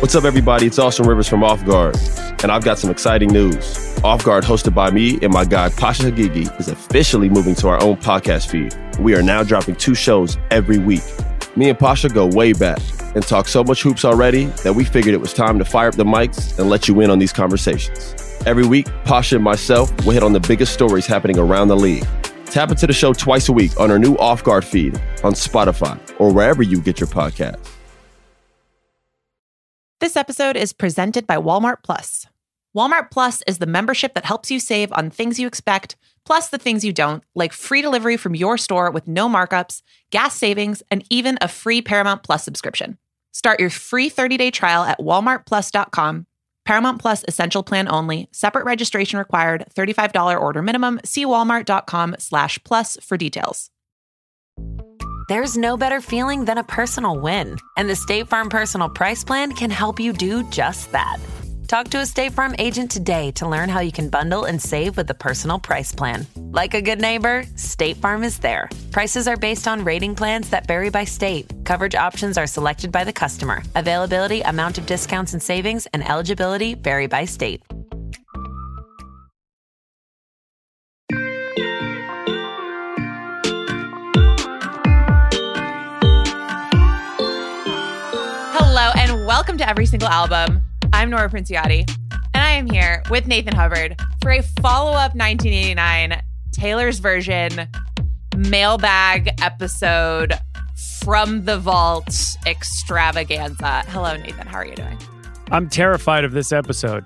What's up, everybody? It's Austin Rivers from Off Guard, and I've got some exciting news. Off Guard, hosted by me and my guy Pasha Hagigi, is officially moving to our own podcast feed. We are now dropping 2 shows every week. Me and Pasha go way back and talk so much hoops already that we figured it was time to fire up the mics and let you in on these conversations. Every week, Pasha and myself will hit on the biggest stories happening around the league. Tap into the show twice a week on our new Off Guard feed on Spotify or wherever you get your podcasts. This episode is presented by Walmart Plus. Walmart Plus is the membership that helps you save on things you expect, plus the things you don't, like free delivery from your store with no markups, gas savings, and even a free Paramount Plus subscription. Start your free 30-day trial at walmartplus.com. Paramount Plus Essential Plan only. Separate registration required. $35 order minimum. See walmart.com/plus for details. There's no better feeling than a personal win. And the State Farm Personal Price Plan can help you do just that. Talk to a State Farm agent today to learn how you can bundle and save with the Personal Price Plan. Like a good neighbor, State Farm is there. Prices are based on rating plans that vary by state. Coverage options are selected by the customer. Availability, amount of discounts and savings, and eligibility vary by state. Hello, and welcome to Every Single Album. I'm Nora Princiotti, and I am here with Nathan Hubbard for a follow-up 1989 Taylor's Version mailbag episode from the vault extravaganza. Hello, Nathan. How are you doing? I'm terrified of this episode.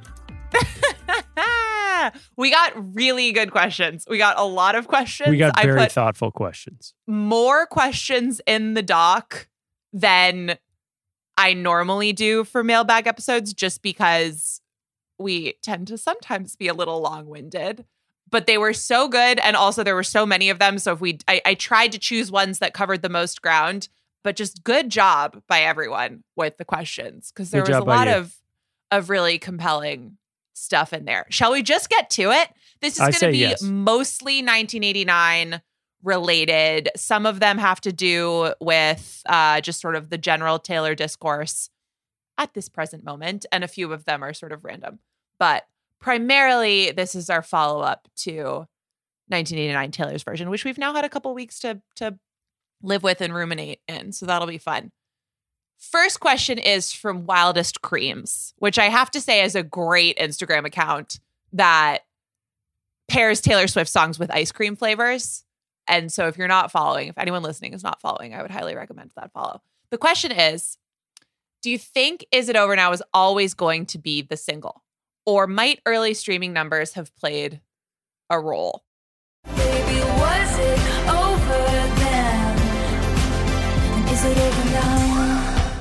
We got really good questions. We got a lot of questions. We got very thoughtful questions. More questions in the doc than I normally do for mailbag episodes, just because we tend to sometimes be a little long-winded, but they were so good. And also there were so many of them. So if I tried to choose ones that covered the most ground, but just good job by everyone with the questions. Cause there was a lot of really compelling stuff in there. Shall we just get to it? This is going to be mostly 1989 related. Some of them have to do with just sort of the general Taylor discourse at this present moment, and a few of them are sort of random. But primarily, this is our follow-up to 1989 Taylor's Version, which we've now had a couple weeks to live with and ruminate in, so that'll be fun. First question is from Wildest Creams, which I have to say is a great Instagram account that pairs Taylor Swift songs with ice cream flavors. And so if you're not following, if anyone listening is not following, I would highly recommend that follow. The question is, do you think Is It Over Now is always going to be the single? Or might early streaming numbers have played a role? Baby, was it over then? And is it over now?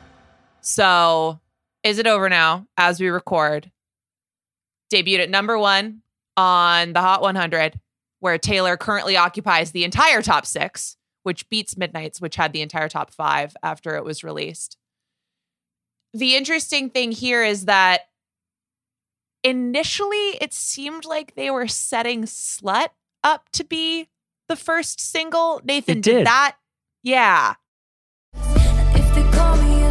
So, Is It Over Now, as we record, debuted at number 1 on the Hot 100, where Taylor currently occupies the entire top 6, which beats Midnight's, which had the entire top 5 after it was released. The interesting thing here is that initially it seemed like they were setting Slut up to be the first single. Nathan, did that? Yeah. If they call me a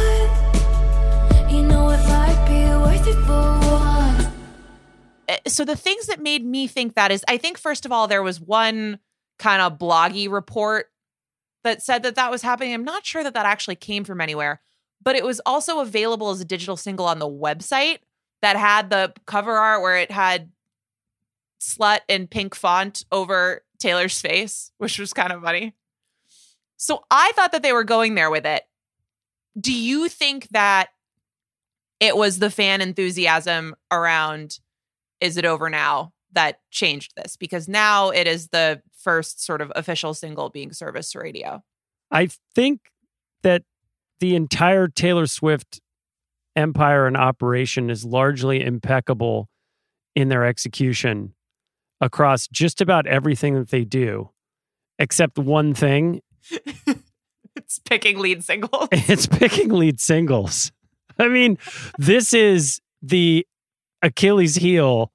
slut, you know it might be worth it for one. So the things that made me think that is, I think, first of all, there was one kind of bloggy report that said that was happening. I'm not sure that actually came from anywhere, but it was also available as a digital single on the website that had the cover art where it had Slut in pink font over Taylor's face, which was kind of funny. So I thought that they were going there with it. Do you think that it was the fan enthusiasm around Is It Over Now that changed this? Because now it is the first sort of official single being serviced to radio. I think that the entire Taylor Swift empire and operation is largely impeccable in their execution across just about everything that they do, except one thing. It's picking lead singles. It's picking lead singles. I mean, this is the Achilles heel.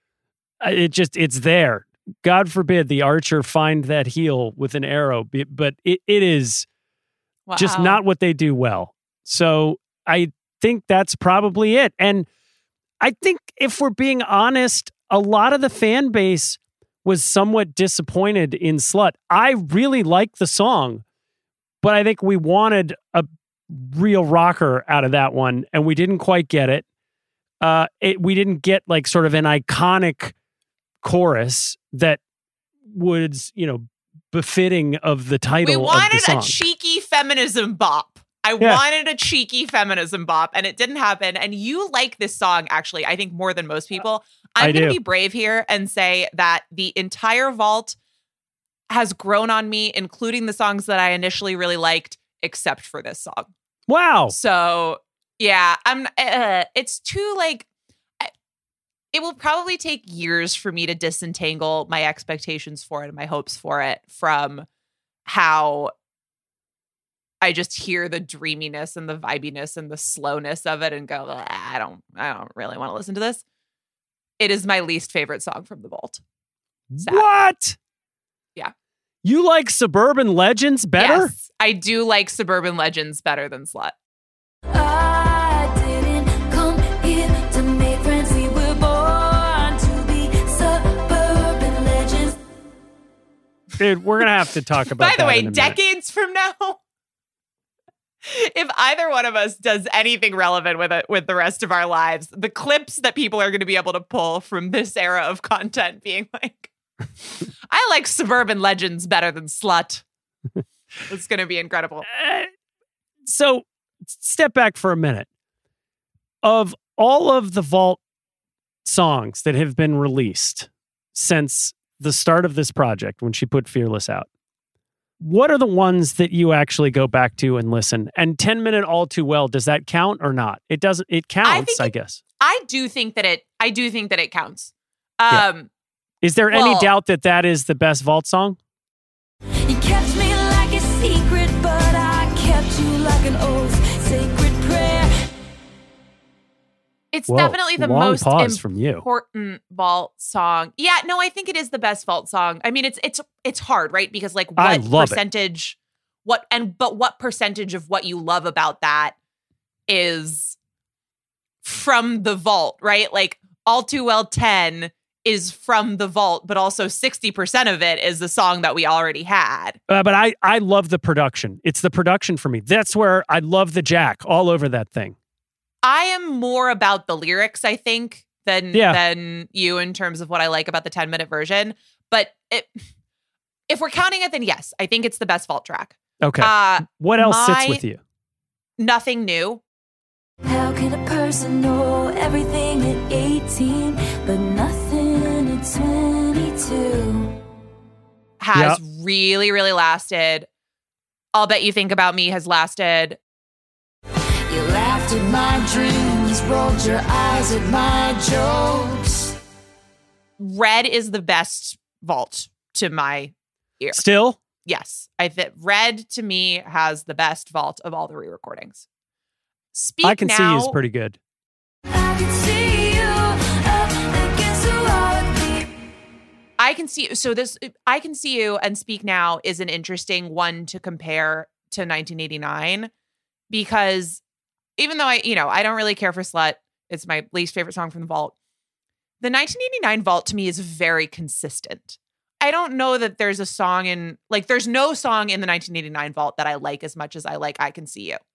It's there. God forbid the archer find that heel with an arrow, but it is just not what they do well. So I think that's probably it. And I think if we're being honest, a lot of the fan base was somewhat disappointed in Slut. I really like the song, but I think we wanted a real rocker out of that one, and we didn't quite get it. We didn't get like sort of an iconic chorus that was, befitting of the title. We wanted of the song. a cheeky feminism bop. I wanted a cheeky feminism bop, and it didn't happen. And you like this song, actually, I think more than most people. I'm going to be brave here and say that the entire vault has grown on me, including the songs that I initially really liked, except for this song. Wow. So, yeah, it's too it will probably take years for me to disentangle my expectations for it and my hopes for it from how I just hear the dreaminess and the vibiness and the slowness of it and go, I don't really want to listen to this. It is my least favorite song from the vault. Sad. What? Yeah. You like Suburban Legends better? Yes, I do like Suburban Legends better than Slut. I didn't come here to make friends. We were born to be suburban legends. Dude, we're going to have to talk about By the that way, in a minute. decades from now, if either one of us does anything relevant with the rest of our lives, the clips that people are going to be able to pull from this era of content being like, I like Suburban Legends better than Slut. It's going to be incredible. So, step back for a minute. Of all of the Vault songs that have been released since the start of this project, when she put Fearless out, what are the ones that you actually go back to and listen? And 10 Minute All Too Well, does that count or not? It doesn't. It counts, I guess. I do think that it counts. Is there any doubt that that is the best Vault song? You kept me like a secret, but I kept you like an oath. Sacred prayer. It's Whoa, definitely the long most pause from you. important Vault song. Yeah, no, I think it is the best Vault song. I mean, it's hard, right? Because like I what love percentage what percentage of what you love about that is from the Vault, right? Like All Too Well 10 is from the Vault, but also 60% of it is the song that we already had. But I love the production. It's the production for me. That's where I love the jack all over that thing. I am more about the lyrics, I think, than you in terms of what I like about the 10-minute version. But if we're counting it, then yes, I think it's the best Vault track. Okay. What else sits with you? Nothing New. How can a person know everything at 18, but nothing at 22? Has really, really lasted. I'll Bet You Think About Me has lasted. You laughed at my dreams, rolled your eyes at my jokes. Red is the best Vault to my ear. Still? Yes. I think Red to me has the best Vault of all the re-recordings. Speak I Can Now, See You is pretty good. I can see you up against the wall with me. I Can See You. So this I Can See You and Speak Now is an interesting one to compare to 1989 because even though I don't really care for Slut, it's my least favorite song from the Vault. The 1989 Vault to me is very consistent. I don't know that there's a song there's no song in the 1989 Vault that I like as much as I like I Can See You.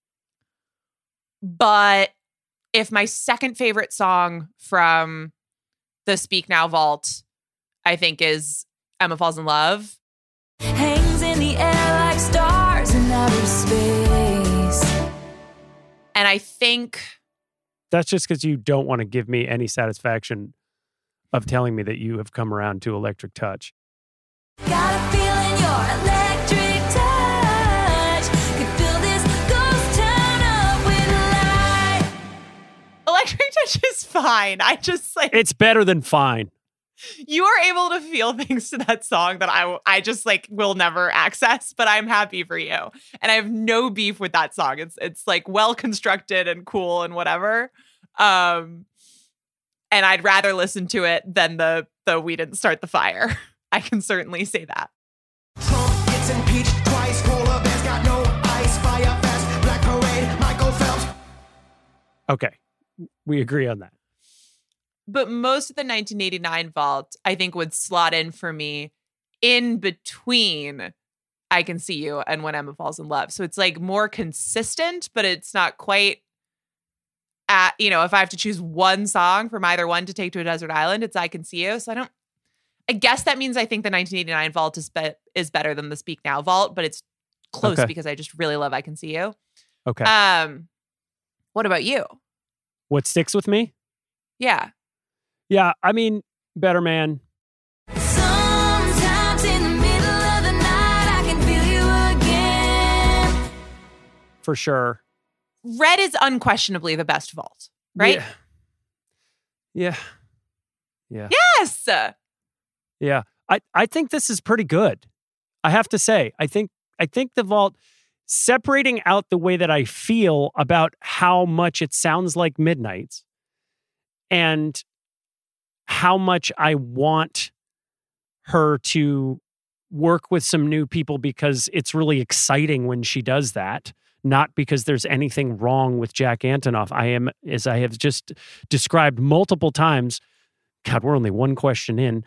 But if my second favorite song from the Speak Now Vault, I think is Emma Falls in Love. Hangs in the air like stars in outer space. And I think That's just because you don't want to give me any satisfaction of telling me that you have come around to Electric Touch. Got a feeling your electric touch could fill this ghost town up with light. Electric Touch is fine. I just It's better than fine. you are able to feel things to that song that I just will never access, but I'm happy for you. And I have no beef with that song. It's well constructed and cool and whatever. And I'd rather listen to it than the We Didn't Start the Fire. I can certainly say that. Trump gets impeached twice. Polar bears got no ice. Fire fast. Black parade. Michael Phelps. Okay. We agree on that. But most of the 1989 vault, I think, would slot in for me in between I Can See You and When Emma Falls in Love. So it's like more consistent, but it's not quite at, if I have to choose one song from either one to take to a desert island, it's I Can See You. So I guess that means I think the 1989 vault is better than the Speak Now vault, but it's close because I just really love I Can See You. Okay. What about you? What sticks with me? Yeah. Yeah, I mean, Better Man. Sometimes in the middle of the night, I can feel you again. For sure. Red is unquestionably the best vault, right? Yeah. Yes. Yeah. I think this is pretty good. I have to say, I think the vault, separating out the way that I feel about how much it sounds like Midnight's and how much I want her to work with some new people because it's really exciting when she does that, not because there's anything wrong with Jack Antonoff. I am, as I have just described multiple times, God, we're only one question in.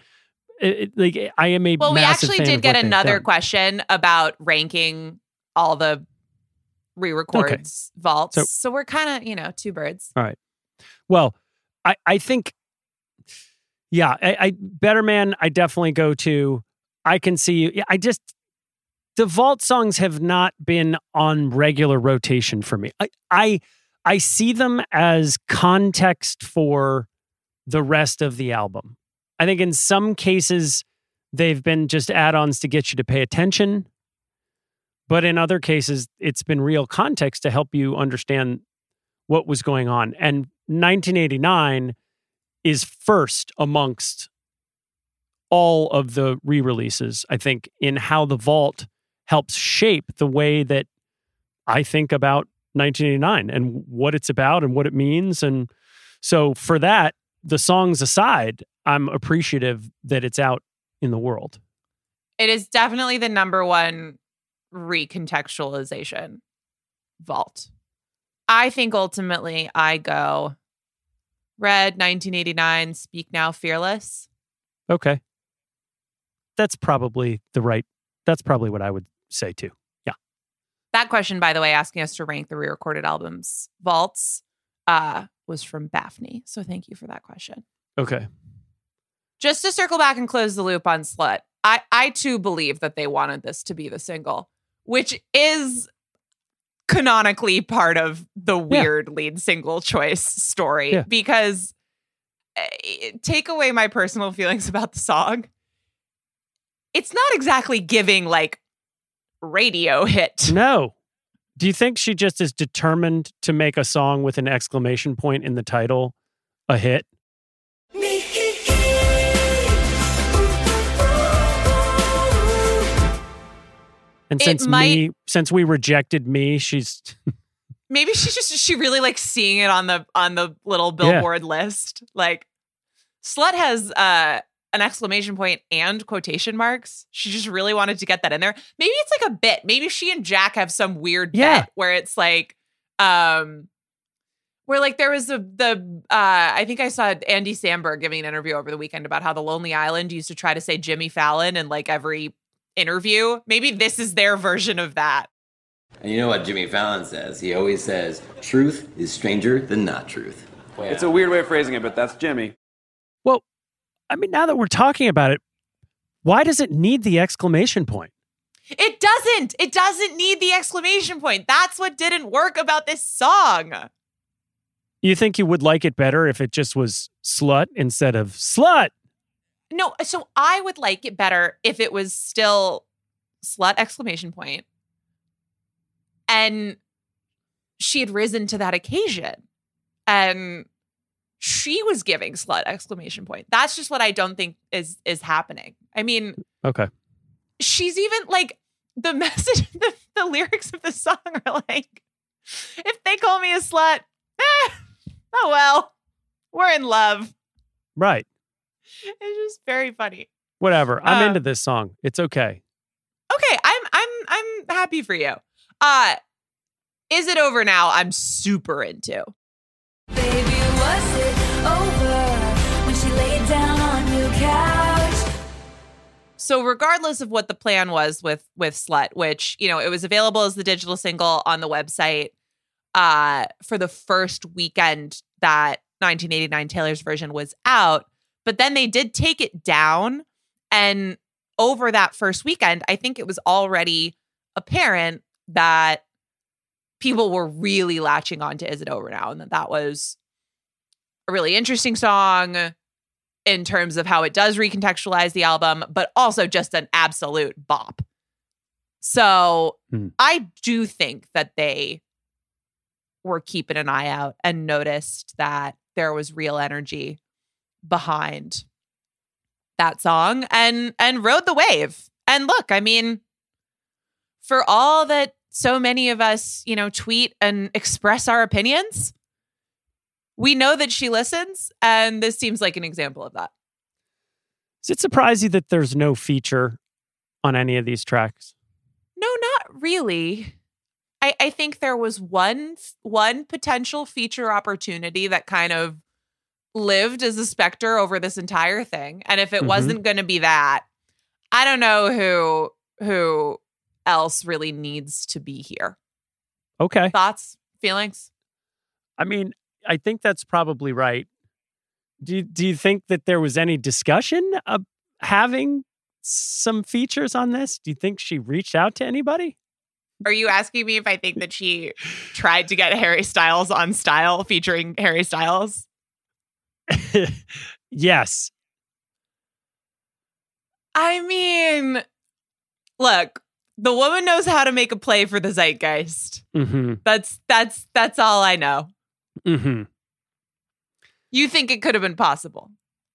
I am a Well, we massive actually fan did of get what they've another done. question about ranking all the re-records vaults. So we're kind of, two birds. All right. Well, I think, yeah, I Better Man, I definitely go to. I Can See You. The vault songs have not been on regular rotation for me. I see them as context for the rest of the album. I think in some cases, they've been just add-ons to get you to pay attention. But in other cases, it's been real context to help you understand what was going on. And 1989 is first amongst all of the re-releases, I think, in how the vault helps shape the way that I think about 1989 and what it's about and what it means. And so for that, the songs aside, I'm appreciative that it's out in the world. It is definitely the number one recontextualization vault. I think ultimately I go Red, 1989, Speak Now, Fearless. Okay. That's probably what I would say too. Yeah. That question, by the way, asking us to rank the re-recorded albums vaults, was from Baffney. So thank you for that question. Okay. Just to circle back and close the loop on Slut, I too believe that they wanted this to be the single, which is canonically part of the weird lead single choice story. Because take away my personal feelings about the song, it's not exactly giving like radio hit. No. Do you think she just is determined to make a song with an exclamation point in the title a hit? And since we rejected Me, she's maybe she really likes seeing it on the little billboard list. Like Slut has an exclamation point and quotation marks. She just really wanted to get that in there. Maybe it's like a bit. Maybe she and Jack have some weird bit where it's like where like there was I think I saw Andy Samberg giving an interview over the weekend about how the Lonely Island used to try to say Jimmy Fallon in like every interview. Maybe this is their version of that. And you know what Jimmy Fallon says? He always says, truth is stranger than not truth. Yeah. It's a weird way of phrasing it, but that's Jimmy. Well, I mean, now that we're talking about it, why does it need the exclamation point? It doesn't. It doesn't need the exclamation point. That's what didn't work about this song. You think you would like it better if it just was Slut instead of Slut? No, so I would like it better if it was still Slut exclamation point. And she had risen to that occasion. And she was giving Slut exclamation point. That's just what I don't think is happening. I mean, okay. She's even like the message, the lyrics of the song are like, if they call me a slut, oh well, we're in love. Right. It's just very funny. Whatever. I'm into this song. It's okay. Okay, I'm happy for you. Is it over now? I'm super into. Baby, was it over when she laid down on your couch? So regardless of what the plan was with Slut, which, you know, it was available as the digital single on the website for the first weekend that 1989 Taylor's version was out. But then they did take it down. And over that first weekend, I think it was already apparent that people were really latching on to Is It Over Now, and that was a really interesting song in terms of how it does recontextualize the album, but also just an absolute bop. So I do think that they were keeping an eye out and noticed that there was real energy behind that song and rode the wave. And look, I mean, for all that so many of us, you know, tweet and express our opinions, we know that she listens, and this seems like an example of that. Does it surprise you that there's no feature on any of these tracks? No, not really. I think there was one potential feature opportunity that kind of lived as a specter over this entire thing. And if it wasn't going to be that, I don't know who else really needs to be here. Okay. Thoughts, feelings? I mean, I think that's probably right. Do you think that there was any discussion of having some features on this? Do you think she reached out to anybody? Are you asking me if I think that she tried to get Harry Styles on Style featuring Harry Styles? Yes. I mean, look, the woman knows how to make a play for the zeitgeist. Mm-hmm. That's all I know. Mm-hmm. You think it could have been possible?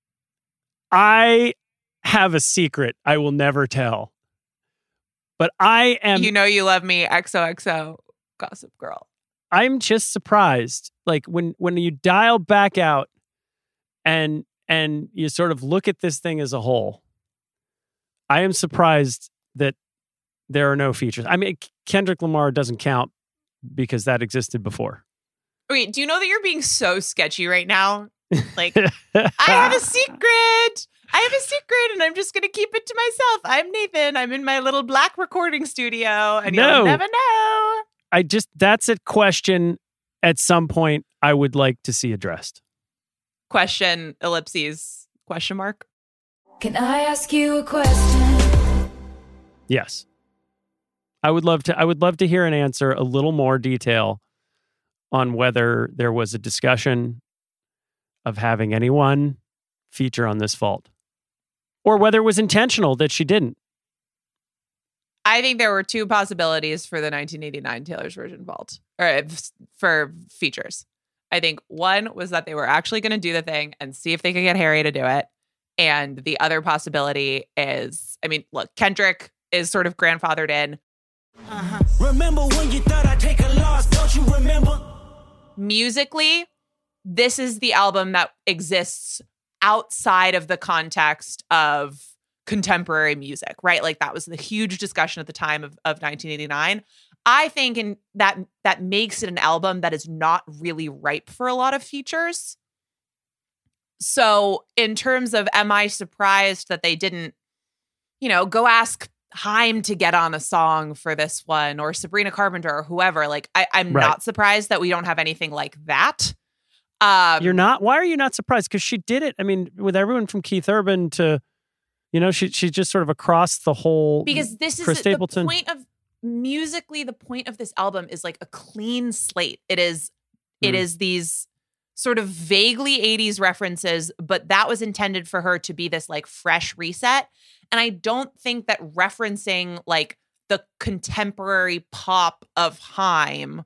I have a secret I will never tell. But I am... You know you love me, XOXO, Gossip Girl. I'm just surprised. Like, when you dial back out and you sort of look at this thing as a whole, I am surprised that there are no features. I mean, Kendrick Lamar doesn't count because that existed before. Wait, do you know that you're being so sketchy right now? Like, I have a secret. I have a secret, and I'm just going to keep it to myself. I'm Nathan. I'm in my little black recording studio, and you'll never know. That's a question at some point I would like to see addressed. Question, ellipses, question mark. Can I ask you a question? Yes. I would love to hear an answer, a little more detail on whether there was a discussion of having anyone feature on this vault, or whether it was intentional that she didn't. I think there were two possibilities for the 1989 Taylor's version vault, or for features. I think one was that they were actually going to do the thing and see if they could get Harry to do it. And the other possibility is, I mean, look, Kendrick is sort of grandfathered in. Remember when you thought I'd take a loss, don't you remember? Musically, this is the album that exists outside of the context of contemporary music, right? Like, that was the huge discussion at the time of 1989. I think that makes it an album that is not really ripe for a lot of features. So in terms of, am I surprised that they didn't, go ask Haim to get on a song for this one, or Sabrina Carpenter, or whoever? Like, I'm not surprised that we don't have anything like that. You're not? Why are you not surprised? Because she did it. I mean, with everyone from Keith Urban to, she's just sort of across the whole. Because this is the point of musically. The point of this album is like a clean slate. It is these sort of vaguely 80s references, but that was intended for her to be this like fresh reset. And I don't think that referencing like the contemporary pop of Haim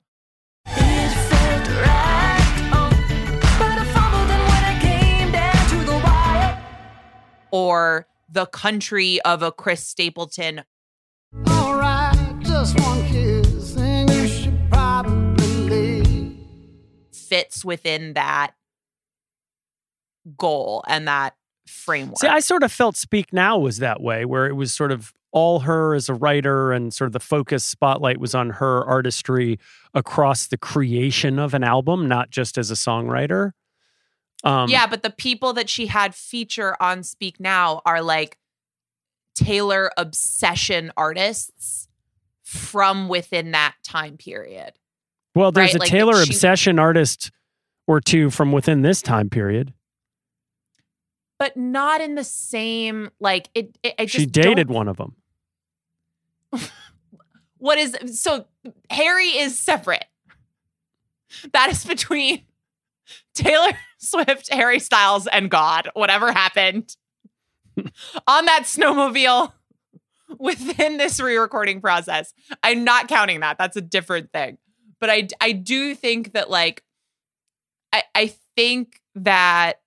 or the country of a Chris Stapleton. All right, just one kiss, and you should probably leave. Fits within that goal and that framework. See, I sort of felt Speak Now was that way, where it was sort of all her as a writer, and sort of the focus spotlight was on her artistry across the creation of an album, not just as a songwriter. Yeah, but the people that she had feature on Speak Now are like Taylor obsession artists from within that time period. Well, there's right? a Like, Taylor she- obsession artist or two from within this time period. But not in the same, like, I just She dated don't- one of them. What is, so Harry is separate. That is between Taylor Swift, Harry Styles, and God, whatever happened on that snowmobile within this re-recording process. I'm not counting that. That's a different thing. But I do think that, like, I think that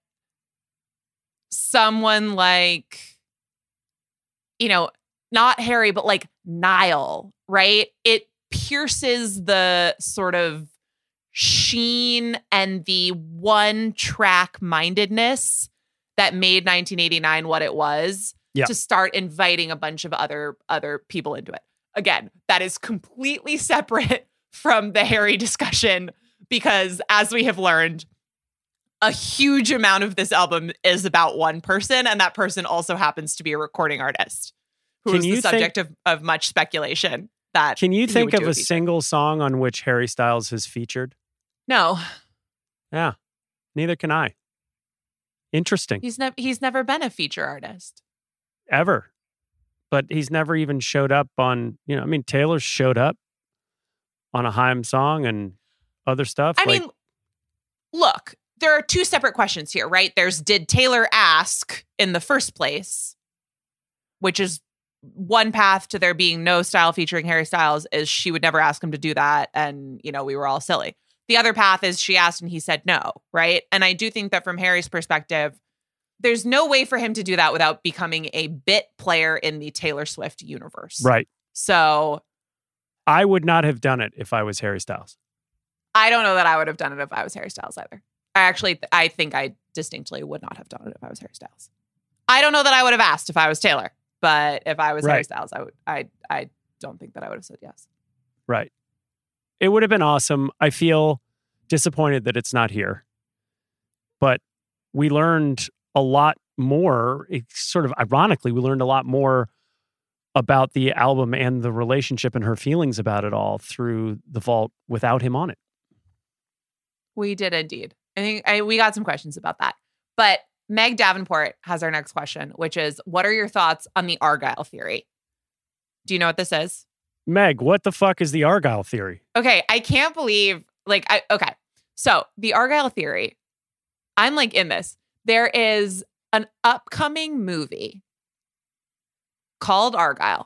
someone like, you know, not Harry, but like Niall, right? It pierces the sort of sheen and the one-track mindedness that made 1989 what it was, Yeah. to start inviting a bunch of other people into it. Again, that is completely separate from the Harry discussion, because as we have learned, a huge amount of this album is about one person, and that person also happens to be a recording artist who Can is you the subject of much speculation. That Can you he think would of do a feature. single song on which Harry Styles has featured? No, Yeah, neither can I. Interesting. he's never been a feature artist. Ever. But he's never even showed up on, I mean, Taylor showed up on a Haim song and other stuff. I mean, look, there are two separate questions here, right? There's, did Taylor ask in the first place, which is one path to there being no style featuring Harry Styles, is she would never ask him to do that. And, we were all silly. The other path is she asked and he said no, right? And I do think that from Harry's perspective, there's no way for him to do that without becoming a bit player in the Taylor Swift universe. right. So I would not have done it if I was Harry Styles. I don't know that I would have done it if I was Harry Styles either. I think I distinctly would not have done it if I was Harry Styles. I don't know that I would have asked if I was Taylor, but if I was Harry Right. Styles, I don't think that I would have said yes. Right. It would have been awesome. I feel disappointed that it's not here. But we learned a lot more. It's sort of ironically, we learned a lot more about the album and the relationship and her feelings about it all through The Vault without him on it. We did indeed. I think we got some questions about that. But Meg Davenport has our next question, which is, what are your thoughts on the Argyle theory? Do you know what this is? Meg, what the fuck is the Argyle theory? Okay, I can't believe, okay. So the Argyle theory, I'm like in this. There is an upcoming movie called Argyle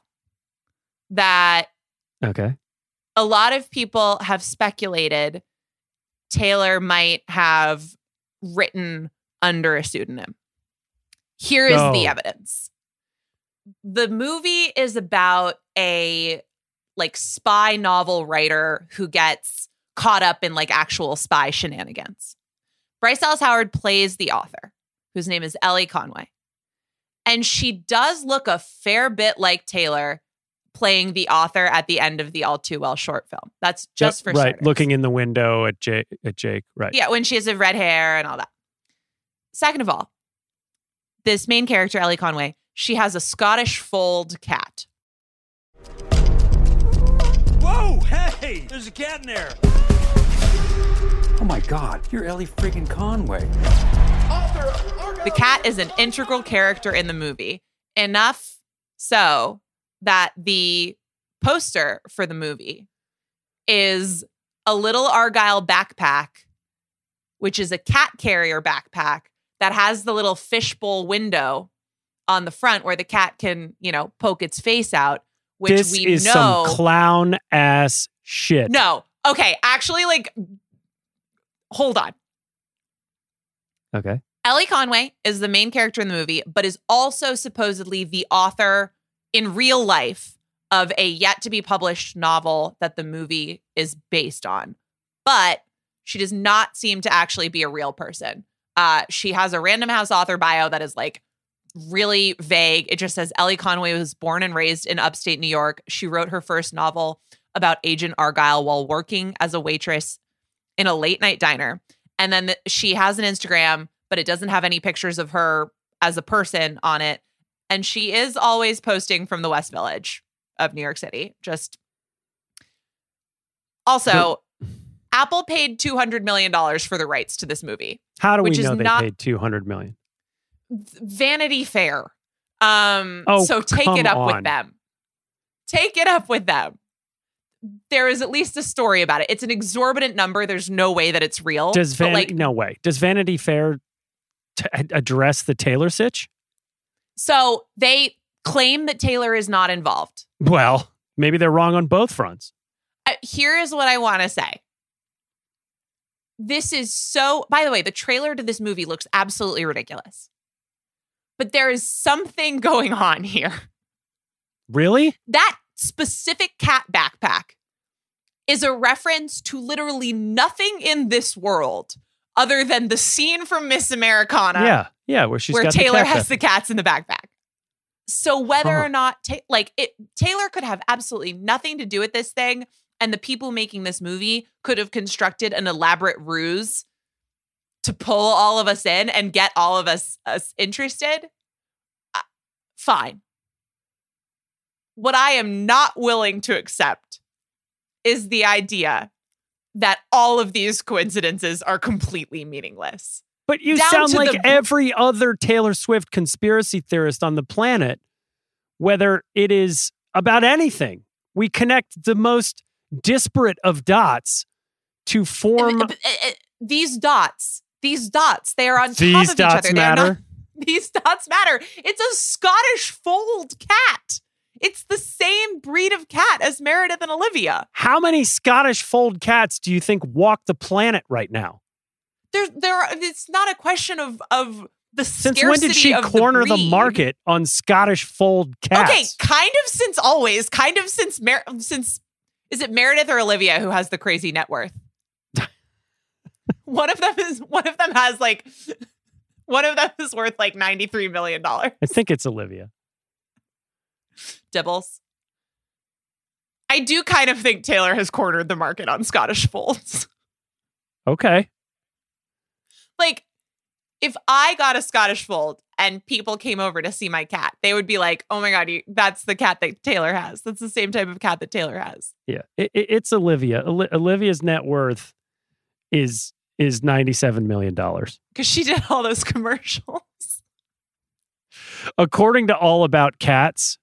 that Okay. a lot of people have speculated Taylor might have written under a pseudonym. Here is the Oh. evidence. The movie is about a spy novel writer who gets caught up in actual spy shenanigans. Bryce Dallas Howard plays the author, whose name is Ellie Conway. And she does look a fair bit like Taylor playing the author at the end of the All Too Well short film. That's just for right. starters. Looking in the window at Jake. Right. Yeah, when she has the red hair and all that. Second of all, this main character, Ellie Conway, she has a Scottish fold cat. Whoa! Hey! There's a cat in there! Oh my god, you're Ellie friggin' Conway. The cat is an integral character in the movie. Enough so that the poster for the movie is a little Argyle backpack, which is a cat carrier backpack that has the little fishbowl window on the front where the cat can, poke its face out, which This we is know. some clown ass shit. No. Okay. Actually, hold on. Okay. Ellie Conway is the main character in the movie, but is also supposedly the author in real life of a yet to be published novel that the movie is based on. But she does not seem to actually be a real person. She has a Random House author bio that is really vague. It just says Ellie Conway was born and raised in upstate New York. She wrote her first novel about Agent Argyle while working as a waitress in a late night diner. And then she has an Instagram, but it doesn't have any pictures of her as a person on it. And she is always posting from the West Village of New York City. Just also, Apple paid $200 million for the rights to this movie. How do we know they paid $200 million? Vanity Fair. So take it up with them. Take it up with them. There is at least a story about it. It's an exorbitant number. There's no way that it's real. No way. Does Vanity Fair address the Taylor sitch? So they claim that Taylor is not involved. Well, maybe they're wrong on both fronts. Here is what I want to say. This is so, by the way, the trailer to this movie looks absolutely ridiculous. But there is something going on here. Really? That specific cat backpack is a reference to literally nothing in this world other than the scene from Miss Americana. Yeah, where Taylor has the cats in the backpack. So whether or not Taylor could have absolutely nothing to do with this thing, and the people making this movie could have constructed an elaborate ruse to pull all of us in and get all of us interested. Fine. What I am not willing to accept is the idea that all of these coincidences are completely meaningless. But you sound like every other Taylor Swift conspiracy theorist on the planet, whether it is about anything. We connect the most disparate of dots to form... These dots, they are on top of each other. These dots matter. It's a Scottish fold cat. It's the same breed of cat as Meredith and Olivia. How many Scottish fold cats do you think walk the planet right now? It's not a question of the scarcity. Since when did she corner the market on Scottish fold cats? Okay, kind of since always. Kind of since is it Meredith or Olivia who has the crazy net worth? One of them is worth like $93 million. I think it's Olivia. Dibbles. I do kind of think Taylor has cornered the market on Scottish folds. Okay. Like, if I got a Scottish fold and people came over to see my cat, they would be like, oh my God, that's the cat that Taylor has. That's the same type of cat that Taylor has. Yeah, it's Olivia. Olivia's net worth is $97 million. Because she did all those commercials. According to All About Cats.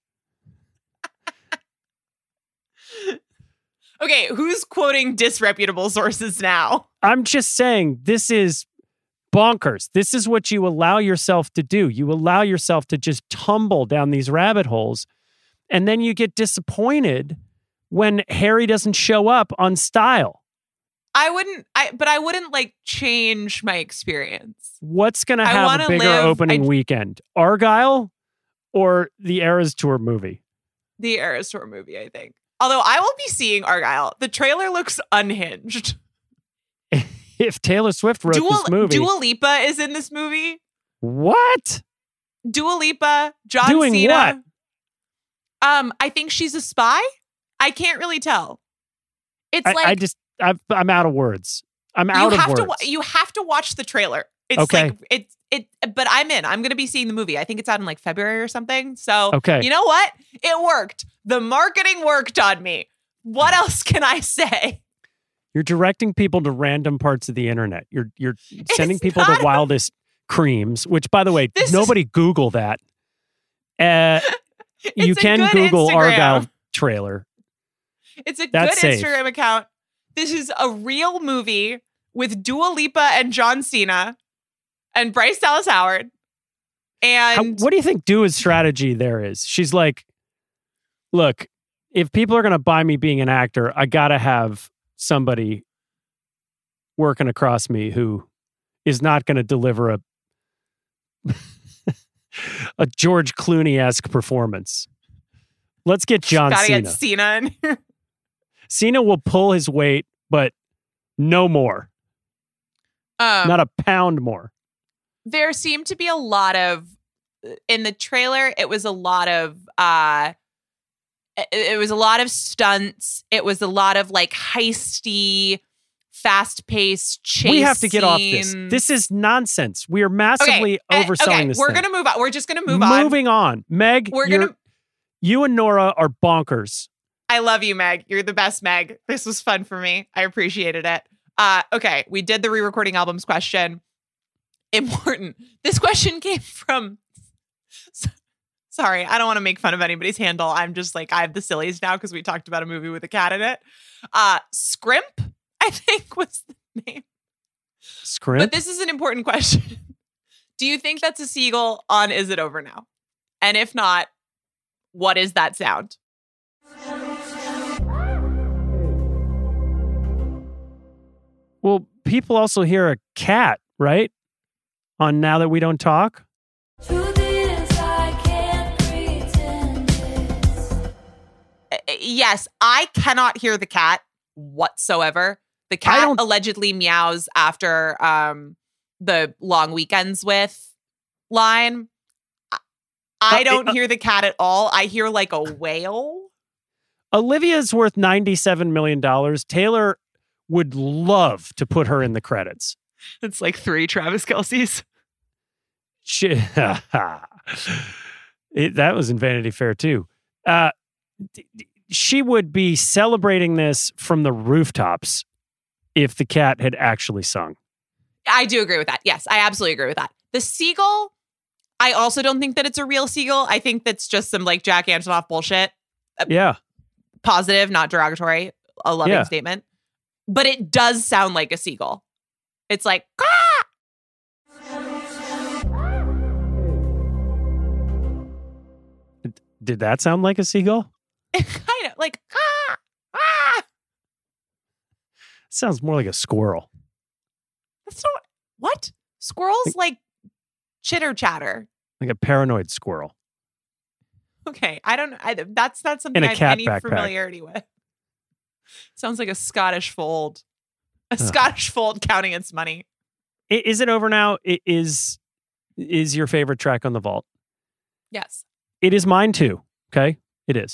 Okay, who's quoting disreputable sources now? I'm just saying, this is bonkers. This is what you allow yourself to do. You allow yourself to just tumble down these rabbit holes, and then you get disappointed when Harry doesn't show up on Style. I wouldn't like change my experience. What's going to have a bigger opening weekend? Argyle or the Eras Tour movie? The Eras Tour movie, I think. Although I will be seeing Argyle. The trailer looks unhinged. If Taylor Swift wrote this movie. Dua Lipa is in this movie. What? Dua Lipa, John Doing Cena. What? I think she's a spy. I can't really tell. It's I'm out of words. I'm out of words. You have to watch the trailer. It's okay. But I'm in. I'm going to be seeing the movie. I think it's out in like February or something. So, okay. You know what? It worked. The marketing worked on me. What else can I say? You're directing people to random parts of the internet. You're sending people to Wildest Creams, which, by the way, nobody Google that. You can Google Instagram. Argyle trailer. It's a That's good safe. Instagram account. This is a real movie with Dua Lipa and John Cena and Bryce Dallas Howard. And what do you think Dua's strategy there is? She's like, look, if people are going to buy me being an actor, I got to have somebody working across me who is not going to deliver a George Clooney-esque performance. Let's get John Gotta Cena. Get Cena in here. Cena will pull his weight, but no more. Not a pound more. There seem to be a lot of in the trailer, it was a lot of stunts. It was a lot of like heisty, fast-paced chase. We have to get off this. scenes. This is nonsense. We are massively overselling this We're thing. gonna move on. We're just gonna move on. Moving on. Meg, you and Nora are bonkers. I love you, Meg. You're the best, Meg. This was fun for me. I appreciated it. Okay, we did the re-recording albums question. Important. This question came from... Sorry, I don't want to make fun of anybody's handle. I'm just like, I have the sillies now because we talked about a movie with a cat in it. Scrimp, I think was the name. Scrimp? But this is an important question. Do you think that's a seagull on Is It Over Now? And if not, what is that sound? Well, people also hear a cat, right? On Now That We Don't Talk. Truth is, I can't pretend it's... Yes, I cannot hear the cat whatsoever. The cat allegedly meows after the long weekends with line. I don't hear the cat at all. I hear like a whale. Olivia's worth $97 million. Taylor would love to put her in the credits. It's like 3 Travis Kelce's. That was in Vanity Fair too. She would be celebrating this from the rooftops if the cat had actually sung. I do agree with that. Yes, I absolutely agree with that. The seagull, I also don't think that it's a real seagull. I think that's just some like Jack Antonoff bullshit. Yeah. Positive, not derogatory. A loving statement. But it does sound like a seagull. It's like, "Caw!" Did that sound like a seagull? Kind of like, "Caw! Ah!" Sounds more like a squirrel. That's not, what? Squirrels like chitter chatter. Like a paranoid squirrel. Okay, that's not something In a I have cat any backpack. familiarity with. Sounds like a Scottish fold. A Scottish fold counting its money. Is It Over Now? It is your favorite track on the vault? Yes. It is mine too. Okay? It is.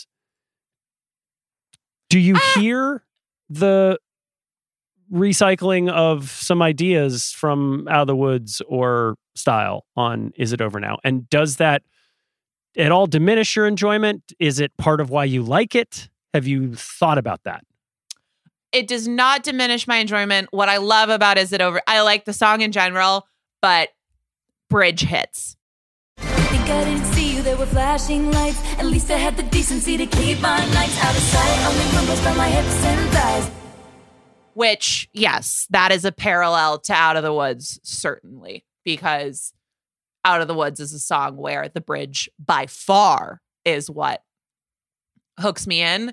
Do you hear the recycling of some ideas from Out of the Woods or Style on Is It Over Now? And does that at all diminish your enjoyment? Is it part of why you like it? Have you thought about that? It does not diminish my enjoyment. What I love about Is It Over? I like the song in general, but bridge hits. Think I didn't see you, there were flashing lights. At least I had the decency to keep my nights out of sight. Only rumbles by my hips and thighs. Which, yes, that is a parallel to Out of the Woods, certainly, because Out of the Woods is a song where the bridge by far is what hooks me in.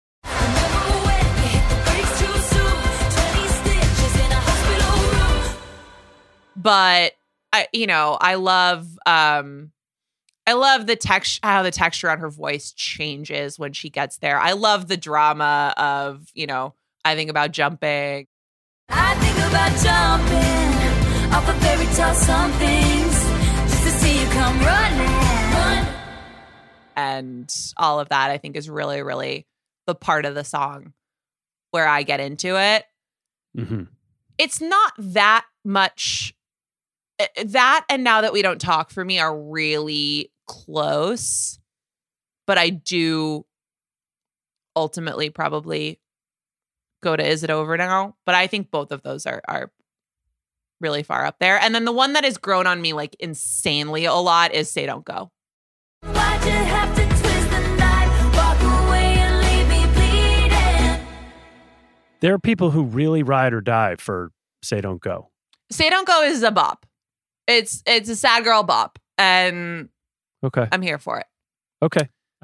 But I love the text, how the texture on her voice changes when she gets there. I love the drama of, I think about jumping. I think about jumping off a fairy tale somethings just to see you come running. And all of that, I think, is really, really the part of the song where I get into it. Mm-hmm. It's not that much. That and Now That We Don't Talk for me are really close, but I do ultimately probably go to Is It Over Now? But I think both of those are really far up there. And then the one that has grown on me like insanely a lot is Say Don't Go. Why'd you have to twist the knife, walk away and leave me bleeding? There are people who really ride or die for Say Don't Go. Say Don't Go is a bop. It's a sad girl bop, and okay, I'm here for it. Okay,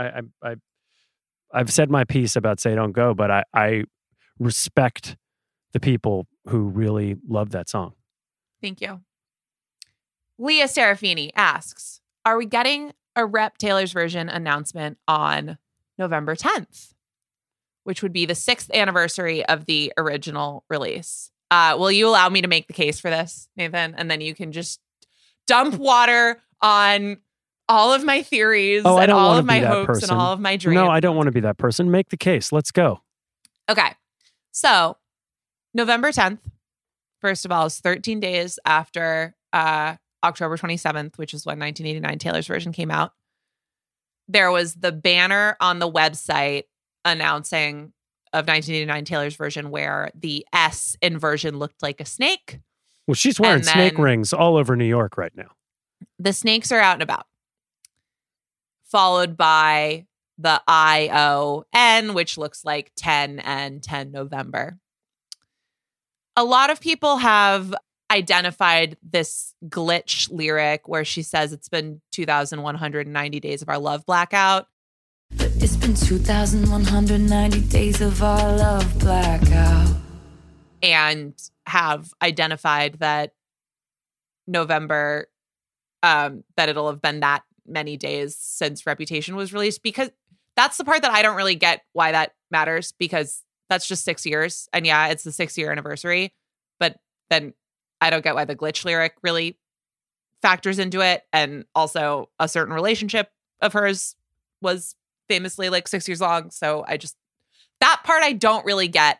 I've said my piece about Say Don't Go, but I respect the people who really love that song. Thank you. Leah Serafini asks, are we getting a Rep Taylor's Version announcement on November 10th, which would be the 6th anniversary of the original release? Will you allow me to make the case for this, Nathan? And then you can just dump water on all of my theories Oh, I and don't all want of to my be that hopes person. and all of my dreams. No, I don't want to be that person. Make the case. Let's go. Okay. So November 10th, first of all, is 13 days after October 27th, which is when 1989 Taylor's version came out. There was the banner on the website announcing of 1989 Taylor's version where the S in version looked like a snake. Well, she's wearing And snake then- rings all over New York right now. The snakes are out and about. Followed by the ION, which looks like 10 and 10 November. A lot of people have identified this glitch lyric where she says it's been 2,190 days of our love blackout. But it's been 2,190 days of our love blackout. And have identified that November, that it'll have been that many days since Reputation was released, because that's the part that I don't really get why that matters, because that's just 6 years. And yeah, it's the 6-year anniversary, but then I don't get why the glitch lyric really factors into it. And also a certain relationship of hers was famously like 6 years long. So that part I don't really get.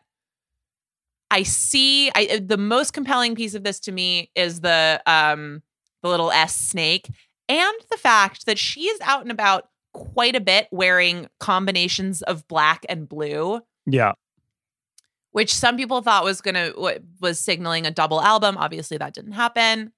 The most compelling piece of this to me is the little S snake, and the fact that she is out and about quite a bit wearing combinations of black and blue. Yeah. Which some people thought was signaling a double album. Obviously that didn't happen.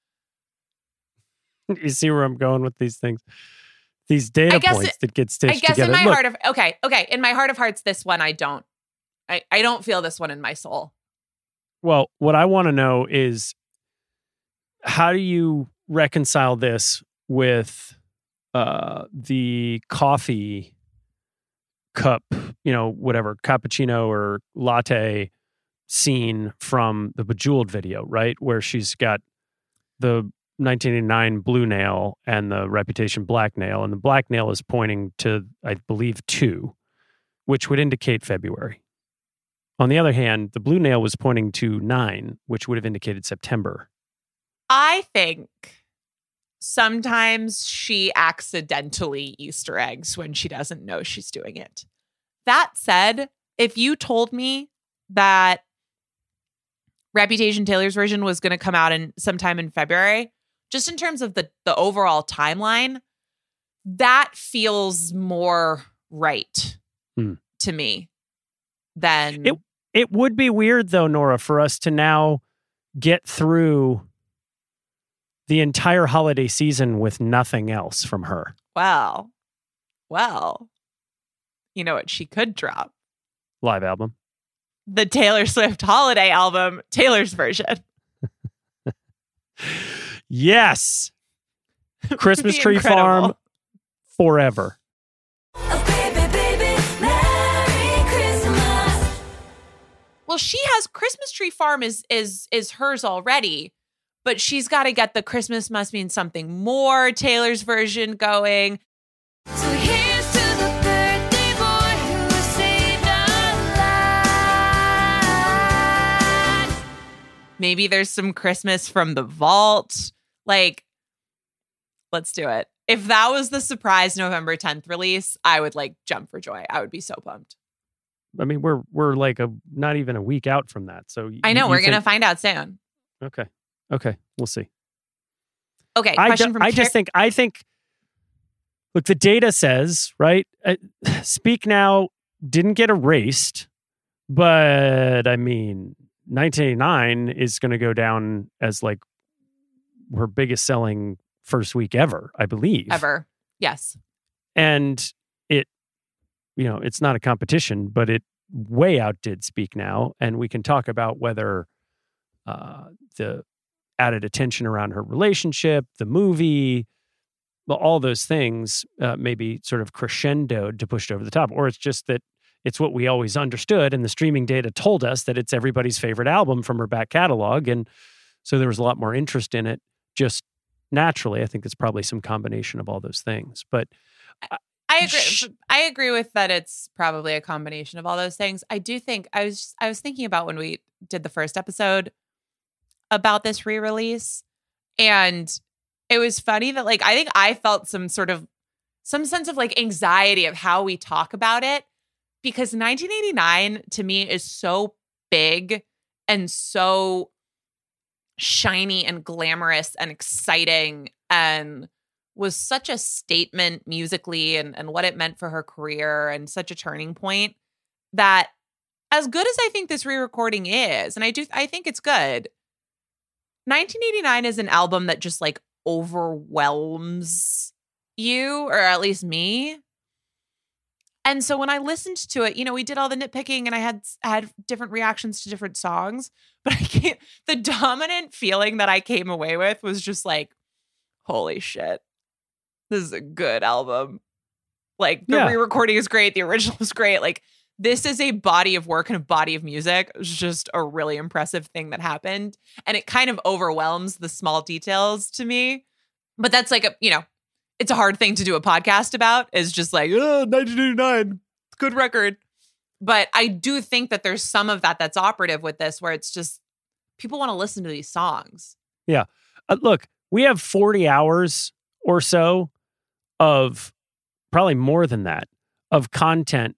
You see where I'm going with these things? These data points that get stitched together. In my Look, heart of in my heart of hearts, this one I don't feel this one in my soul. well, what I want to know is, how do you reconcile this with the coffee cup, whatever, cappuccino or latte scene from the Bejeweled video, right? Where she's got the 1989 blue nail and the Reputation black nail, and the black nail is pointing to, I believe, 2, which would indicate February. On the other hand, the blue nail was pointing to 9, which would have indicated September. I think sometimes she accidentally Easter eggs when she doesn't know she's doing it. That said, if you told me that Reputation Taylor's version was going to come out sometime in February, just in terms of the overall timeline, that feels more right to me than... It would be weird, though, Nora, for us to now get through the entire holiday season with nothing else from her. Well, you know what she could drop? Live album. The Taylor Swift holiday album, Taylor's version. Yes. Christmas be Tree incredible. Farm forever. Well, she has Christmas Tree Farm is hers already, but she's got to get the Christmas Must Mean Something More Taylor's version going. So here's to the birthday boy who saved our lives. Maybe there's some Christmas from the Vault. Like, let's do it. If that was the surprise November 10th release, I would jump for joy. I would be so pumped. I mean, we're like not even a week out from that. So I know, we're think- going to find out soon. Okay, we'll see. Okay, I question from think. Look, the data says, right? Speak Now didn't get erased, but I mean, 1989 is going to go down as like her biggest selling first week ever, I believe. Ever. Yes. And it's not a competition, but it way outdid Speak Now. And we can talk about whether the added attention around her relationship, the movie, all those things maybe sort of crescendoed to push it over the top. Or it's just that it's what we always understood, and the streaming data told us that it's everybody's favorite album from her back catalog. And so there was a lot more interest in it just naturally. I think it's probably some combination of all those things. But I agree. I agree with that. It's probably a combination of all those things. I do think I was thinking about when we did the first episode about this re-release, and it was funny that like I think I felt some sense of like anxiety of how we talk about it, because 1989 to me is so big and so shiny and glamorous and exciting, and was such a statement musically and what it meant for her career, and such a turning point, that as good as I think this re-recording is, and I think it's good, 1989 is an album that just like overwhelms you, or at least me. And so when I listened to it, we did all the nitpicking and I had different reactions to different songs, but the dominant feeling that I came away with was just like, holy shit, this is a good album. Like the re-recording is great. The original is great. Like this is a body of work and a body of music. It was just a really impressive thing that happened. And it kind of overwhelms the small details to me. But that's like it's a hard thing to do a podcast about, is just like, 1989, good record. But I do think that there's some of that that's operative with this, where it's just people want to listen to these songs. Yeah. Look, we have 40 hours or so of, probably more than that, of content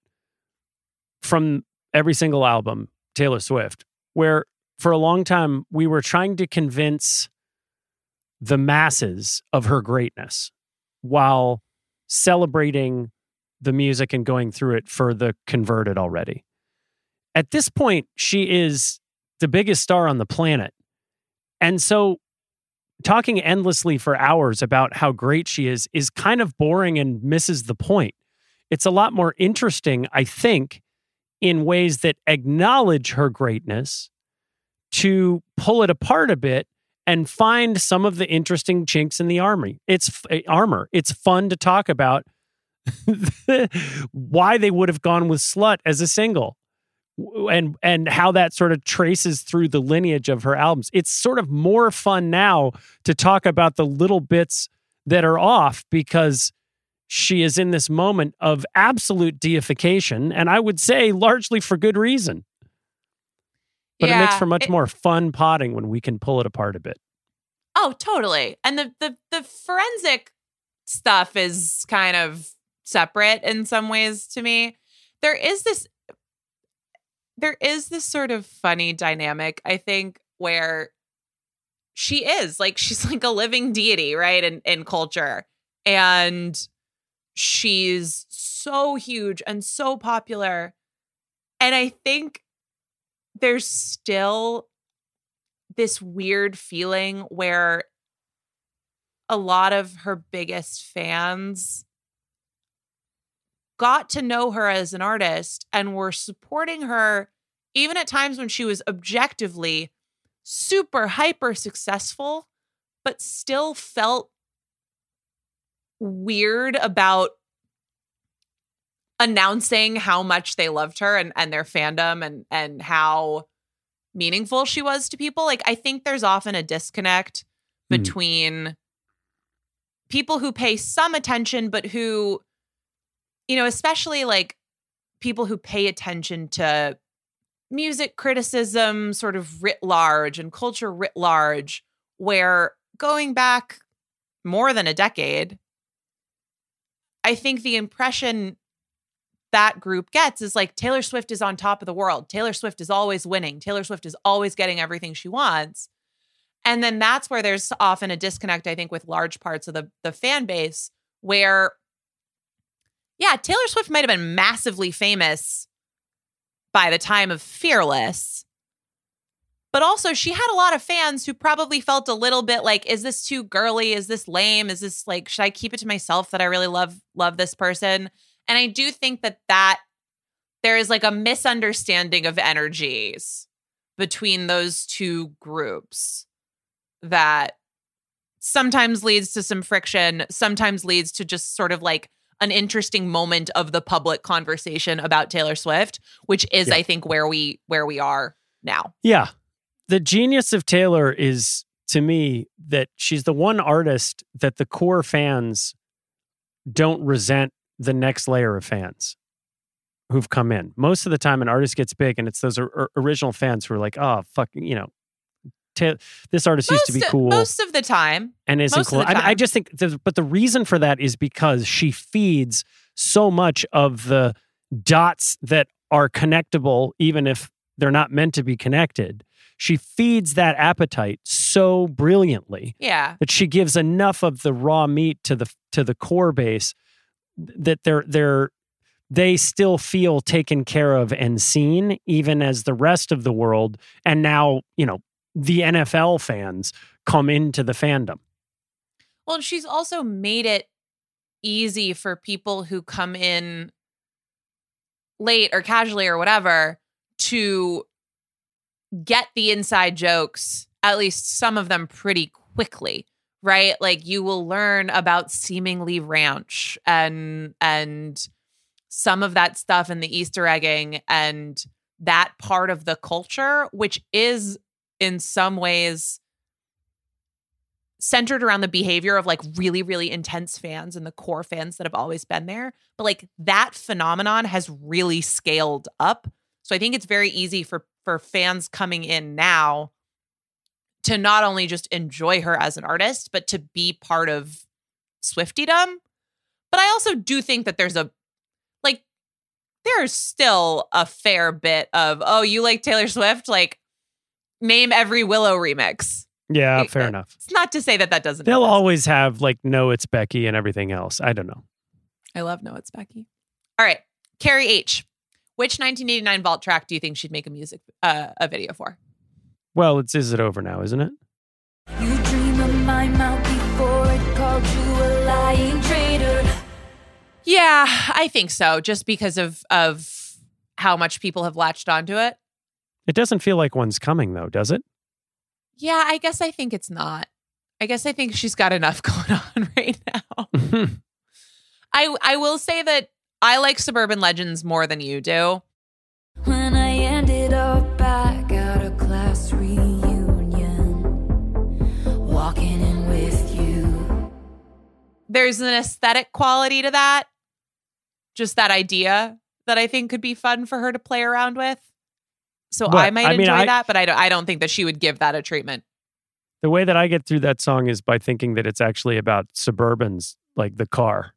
from every single album, Taylor Swift, where for a long time we were trying to convince the masses of her greatness while celebrating the music and going through it for the converted already. At this point, she is the biggest star on the planet. And so talking endlessly for hours about how great she is kind of boring and misses the point. It's a lot more interesting, I think, in ways that acknowledge her greatness, to pull it apart a bit and find some of the interesting chinks in the armor. It's fun to talk about why they would have gone with Slut as a single, and how that sort of traces through the lineage of her albums. It's sort of more fun now to talk about the little bits that are off, because she is in this moment of absolute deification, and I would say largely for good reason. But it makes for much more fun potting when we can pull it apart a bit. Oh, totally. And the forensic stuff is kind of separate in some ways to me. There is this sort of funny dynamic, I think, where she's like a living deity, right? In culture. And she's so huge and so popular. And I think there's still this weird feeling where a lot of her biggest fans got to know her as an artist and were supporting her even at times when she was objectively super hyper successful, but still felt weird about announcing how much they loved her and their fandom and how meaningful she was to people. Like, I think there's often a disconnect between people who pay some attention, but who, especially like people who pay attention to music criticism sort of writ large and culture writ large, where going back more than a decade, I think the impression that group gets is like Taylor Swift is on top of the world. Taylor Swift is always winning. Taylor Swift is always getting everything she wants. And then that's where there's often a disconnect, I think, with large parts of the fan base where, yeah, Taylor Swift might have been massively famous by the time of Fearless, but also she had a lot of fans who probably felt a little bit like, is this too girly? Is this lame? Is this like, should I keep it to myself that I really love this person? And I do think that there is like a misunderstanding of energies between those two groups that sometimes leads to some friction, sometimes leads to just sort of like an interesting moment of the public conversation about Taylor Swift, which is, I think, where we are now. Yeah. The genius of Taylor is, to me, that she's the one artist that the core fans don't resent the next layer of fans who've come in. Most of the time an artist gets big and it's those original fans who are like, oh, fuck, this artist used to be cool. Most of the time. And isn't cool. I just think, but the reason for that is because she feeds so much of the dots that are connectable, even if they're not meant to be connected. She feeds that appetite so brilliantly that she gives enough of the raw meat to the core base that they still feel taken care of and seen, even as the rest of the world, and now, the NFL fans come into the fandom. Well, and she's also made it easy for people who come in late or casually or whatever to get the inside jokes, at least some of them, pretty quickly, right? Like, you will learn about Seemingly Ranch and some of that stuff in the Easter egging and that part of the culture, which is in some ways centered around the behavior of like really, really intense fans and the core fans that have always been there. But like that phenomenon has really scaled up. So I think it's very easy for fans coming in now to not only just enjoy her as an artist, but to be part of Swiftiedom. But I also do think that there's still a fair bit of, oh, you like Taylor Swift? Like, name every Willow remix. Yeah, fair enough. It's not to say that doesn't. They'll always have like No, It's Becky and everything else. I don't know. I love No, It's Becky. All right, Carrie H. Which 1989 vault track do you think she'd make a video for? Well, Is It Over Now, isn't it? You dream of my mouth before it called you a lying traitor. Yeah, I think so. Just because of how much people have latched onto it. It doesn't feel like one's coming, though, does it? Yeah, I guess I think it's not. I guess I think she's got enough going on right now. I will say that I like Suburban Legends more than you do. When I ended up back at a class reunion, walking in with you. There's an aesthetic quality to that. Just that idea that I think could be fun for her to play around with. So I might enjoy that, but I don't think that she would give that a treatment. The way that I get through that song is by thinking that it's actually about Suburbans, like the car.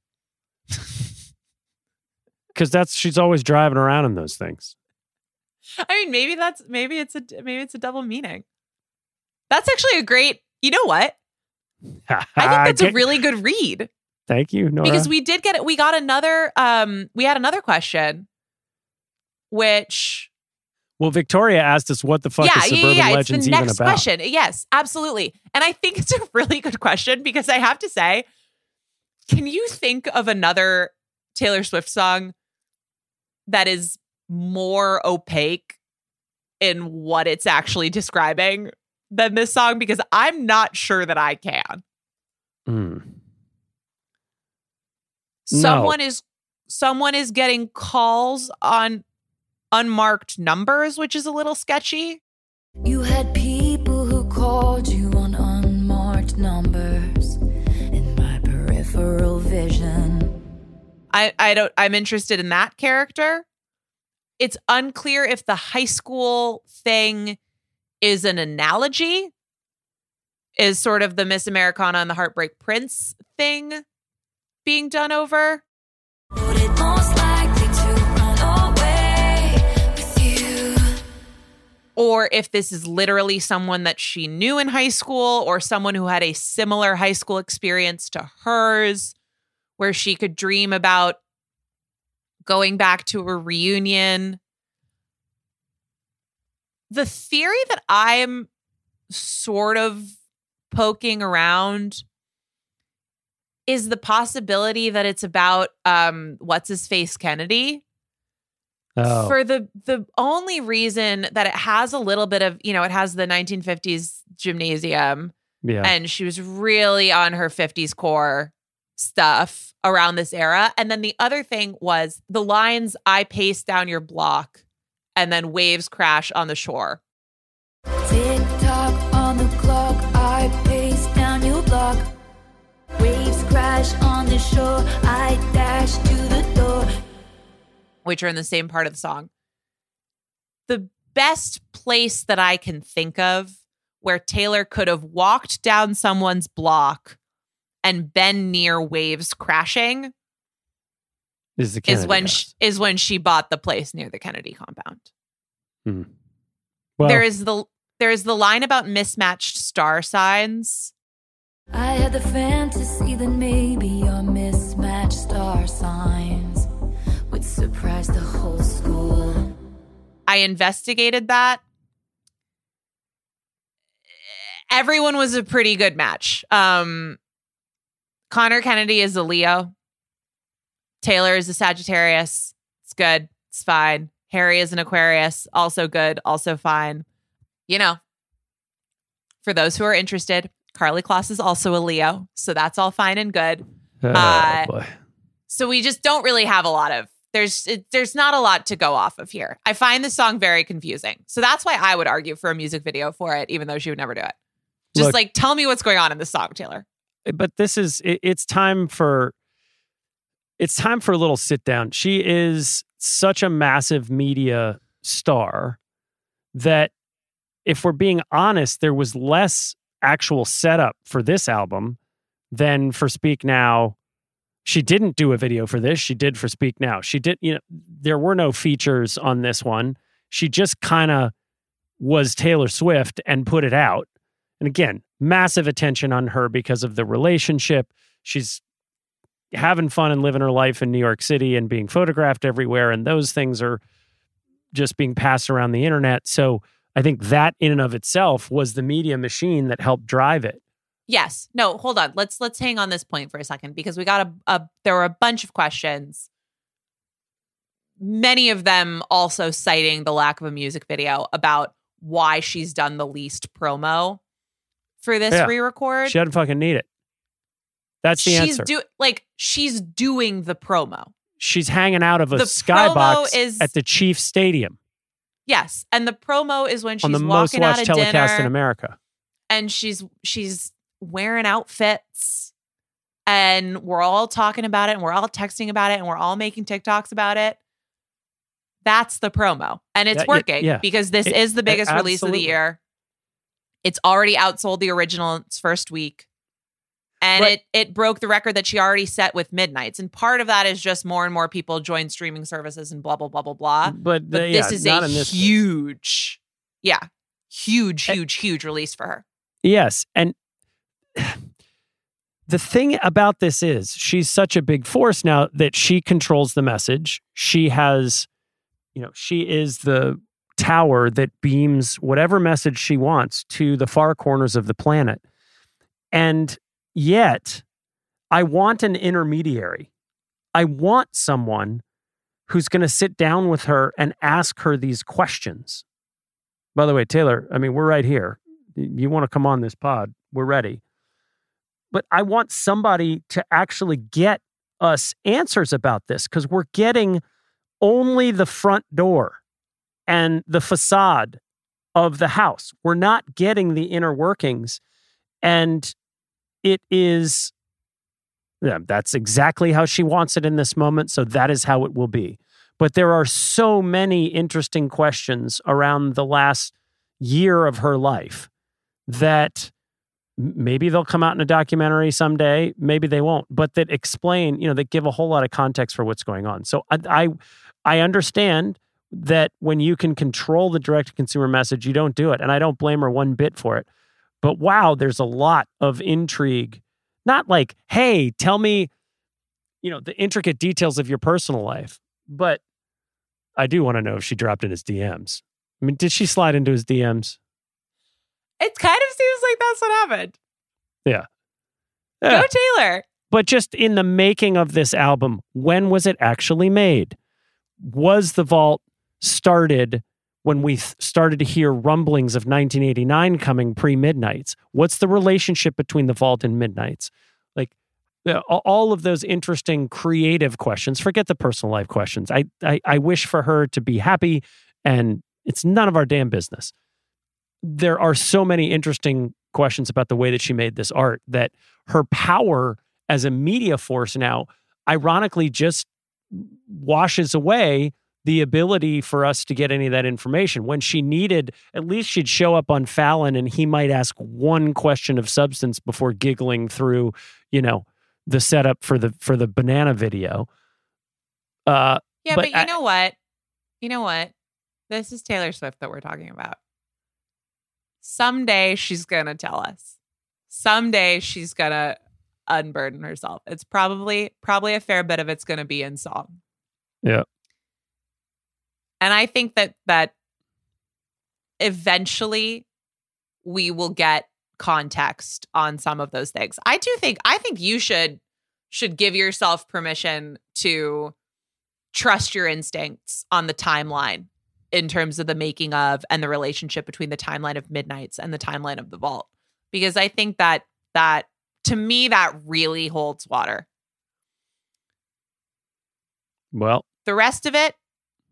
Because she's always driving around in those things. I mean, maybe it's a double meaning. That's actually a great. You know what? I think that's a really good read. Thank you, Nora. Because we did get it. We got another. We had another question, which. Well, Victoria asked us what the fuck is Suburban Legends even about. It's the next question. Yes, absolutely. And I think it's a really good question because I have to say, can you think of another Taylor Swift song that is more opaque in what it's actually describing than this song? Because I'm not sure that I can. Someone is getting calls on unmarked numbers, which is a little sketchy. You had people who called you on unmarked numbers in my peripheral vision. I'm interested in that character. It's unclear if the high school thing is an analogy, is sort of the Miss Americana and the Heartbreak Prince thing being done over. Would it most likely to run away with you? Or if this is literally someone that she knew in high school or someone who had a similar high school experience to hers, where she could dream about going back to a reunion. The theory that I'm sort of poking around is the possibility that it's about what's-his-face Kennedy. Oh. For the only reason that it has a little bit of, it has the 1950s gymnasium. Yeah. And she was really on her 50s core stuff around this era. And then the other thing was the lines, "I pace down your block," and then "waves crash on the shore." Tick tock on the clock, I pace down your block. Waves crash on the shore, I dash to the door. Which are in the same part of the song. The best place that I can think of where Taylor could have walked down someone's block and been near waves crashing is when she bought the place near the Kennedy compound. Well, there is the line about mismatched star signs. I had the fantasy that maybe your mismatched star signs would surprise the whole school. I investigated that. Everyone was a pretty good match. Connor Kennedy is a Leo. Taylor is a Sagittarius. It's good. It's fine. Harry is an Aquarius. Also good. Also fine. You know, for those who are interested, Karlie Kloss is also a Leo. So that's all fine and good. Boy. So we just don't really have a lot of, there's not a lot to go off of here. I find this song very confusing. So that's why I would argue for a music video for it, even though she would never do it. Just Look, tell me what's going on in this song, Taylor. But it's time for a little sit down. She is such a massive media star that if we're being honest, there was less actual setup for this album than for Speak Now. She didn't do a video for this. She did for Speak Now. She did, there were no features on this one. She just kind of was Taylor Swift and put it out. And again, massive attention on her because of the relationship. She's having fun and living her life in New York City and being photographed everywhere. And those things are just being passed around the internet. So I think that in and of itself was the media machine that helped drive it. Yes. No, hold on. Let's hang on this point for a second because we got there were a bunch of questions. Many of them also citing the lack of a music video about why she's done the least promo for this re-record. She doesn't fucking need it. That's the answer. She's doing the promo. She's hanging out of a skybox at the Chiefs Stadium. Yes, and the promo is when she's on the walking most out watched of telecast dinner, in America, and she's wearing outfits, and we're all talking about it, and we're all texting about it, and we're all making TikToks about it. That's the promo, and it's working because this is the biggest release of the year. It's already outsold the original in its first week. And it broke the record that she already set with Midnights. And part of that is just more and more people join streaming services and blah, blah, blah, blah, blah. But this is a huge release for her. Yes. And the thing about this is she's such a big force now that she controls the message. She has, she is the tower that beams whatever message she wants to the far corners of the planet. And yet, I want an intermediary. I want someone who's going to sit down with her and ask her these questions. By the way, Taylor, we're right here. You want to come on this pod, we're ready. But I want somebody to actually get us answers about this because we're getting only the front door and the facade of the house. We're not getting the inner workings. And it is, that's exactly how she wants it in this moment. So that is how it will be. But there are so many interesting questions around the last year of her life that maybe they'll come out in a documentary someday. Maybe they won't, but that explain, that give a whole lot of context for what's going on. So I understand that when you can control the direct-to-consumer message, you don't do it. And I don't blame her one bit for it. But wow, there's a lot of intrigue. Not like, hey, tell me, the intricate details of your personal life. But I do want to know if she dropped in his DMs. Did she slide into his DMs? It kind of seems like that's what happened. Yeah. Go Taylor. But just in the making of this album, when was it actually made? Was the vault started when we started to hear rumblings of 1989 coming pre-Midnights? What's the relationship between the vault and Midnights? All of those interesting creative questions. Forget the personal life questions. I wish for her to be happy, and it's none of our damn business. There are so many interesting questions about the way that she made this art that her power as a media force now, ironically, just washes away the ability for us to get any of that information. When she needed, at least she'd show up on Fallon and he might ask one question of substance before giggling through, the setup for the banana video. But you know what? You know what? This is Taylor Swift that we're talking about. Someday she's going to tell us. Someday she's going to unburden herself. It's probably a fair bit of it's going to be in song. Yeah. And I think that eventually we will get context on some of those things. I think you should give yourself permission to trust your instincts on the timeline in terms of the making of and the relationship between the timeline of Midnights and the timeline of The Vault. Because I think that to me, that really holds water. Well, the rest of it,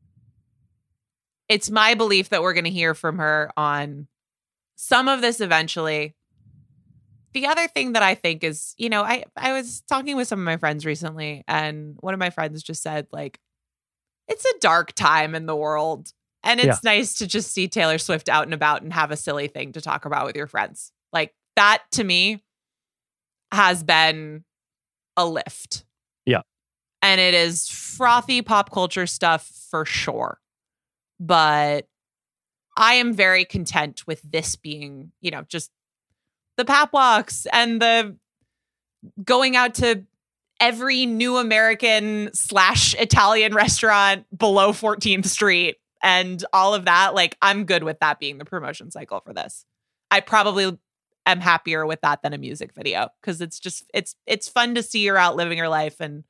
it's my belief that we're going to hear from her on some of this eventually. The other thing that I think is, I was talking with some of my friends recently, and one of my friends just said, like, it's a dark time in the world. And it's nice to just see Taylor Swift out and about and have a silly thing to talk about with your friends. Like, that to me has been a lift. Yeah. And it is frothy pop culture stuff for sure. But I am very content with this being, just the pap walks and the going out to every new American / Italian restaurant below 14th Street and all of that. Like, I'm good with that being the promotion cycle for this. I probably am happier with that than a music video, because it's just, it's fun to see her out living her life. And,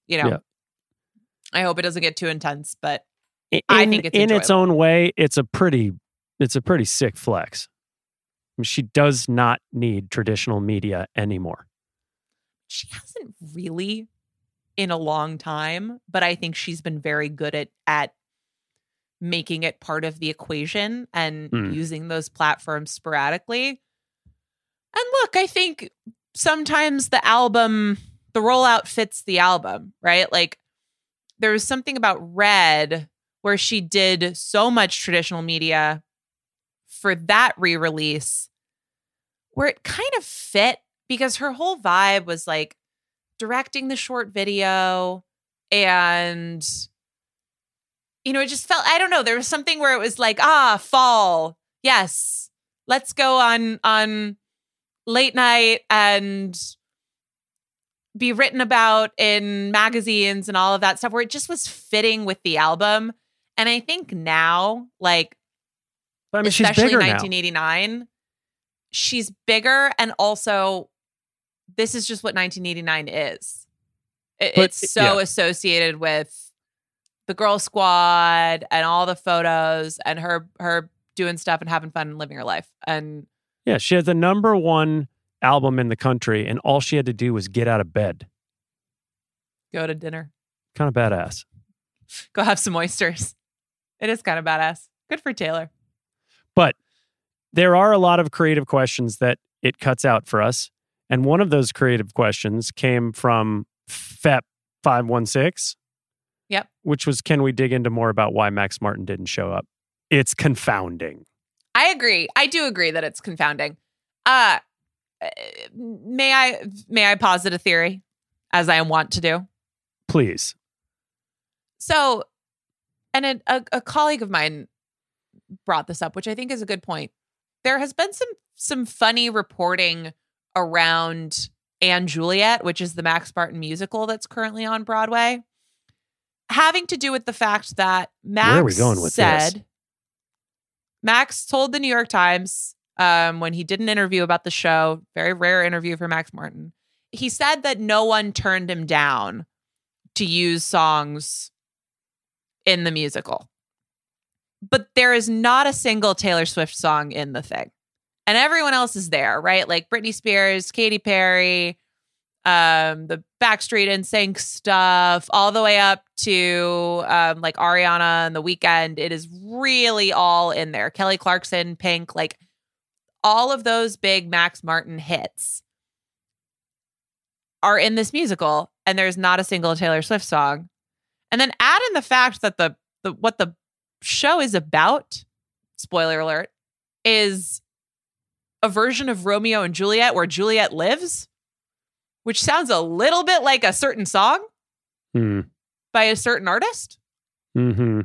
I hope it doesn't get too intense, but I think it's in its own way, it's a pretty sick flex. I mean, she does not need traditional media anymore. She hasn't really in a long time, but I think she's been very good at making it part of the equation and using those platforms sporadically. And look, I think sometimes the rollout fits the album, right? Like, there was something about Red where she did so much traditional media for that re-release where it kind of fit, because her whole vibe was like directing the short video, and it just felt, I don't know, there was something where it was like, fall, yes, let's go on late night and be written about in magazines and all of that stuff, where it just was fitting with the album. And I think now, like, especially she's bigger 1989, now. She's bigger, and also this is just what 1989 is. It's so associated with the Girl Squad and all the photos and her doing stuff and having fun and living her life. And yeah, she had the #1 album in the country, and all she had to do was get out of bed, go to dinner. Kind of badass. Go have some oysters. It is kind of badass. Good for Taylor. But there are a lot of creative questions that it cuts out for us. And one of those creative questions came from FEP516. Yep. Which was, can we dig into more about why Max Martin didn't show up? It's confounding. I agree. I do agree that it's confounding. May I posit a theory, as I want to do? Please. So, and a colleague of mine brought this up, which I think is a good point. There has been some funny reporting around Anne Juliet, which is the Max Martin musical that's currently on Broadway, having to do with the fact that Max Where are we going with this? Max told the New York Times, when he did an interview about the show, very rare interview for Max Martin, he said that no one turned him down to use songs in the musical. But there is not a single Taylor Swift song in the thing. And everyone else is there, right? Like Britney Spears, Katy Perry, the Backstreet NSYNC stuff, all the way up to like Ariana and The Weeknd. It is really all in there. Kelly Clarkson, Pink, like all of those big Max Martin hits are in this musical, and there's not a single Taylor Swift song. And then add in the fact that the what the show is about, spoiler alert, is a version of Romeo and Juliet where Juliet lives, which sounds a little bit like a certain song by a certain artist. Mm-hmm.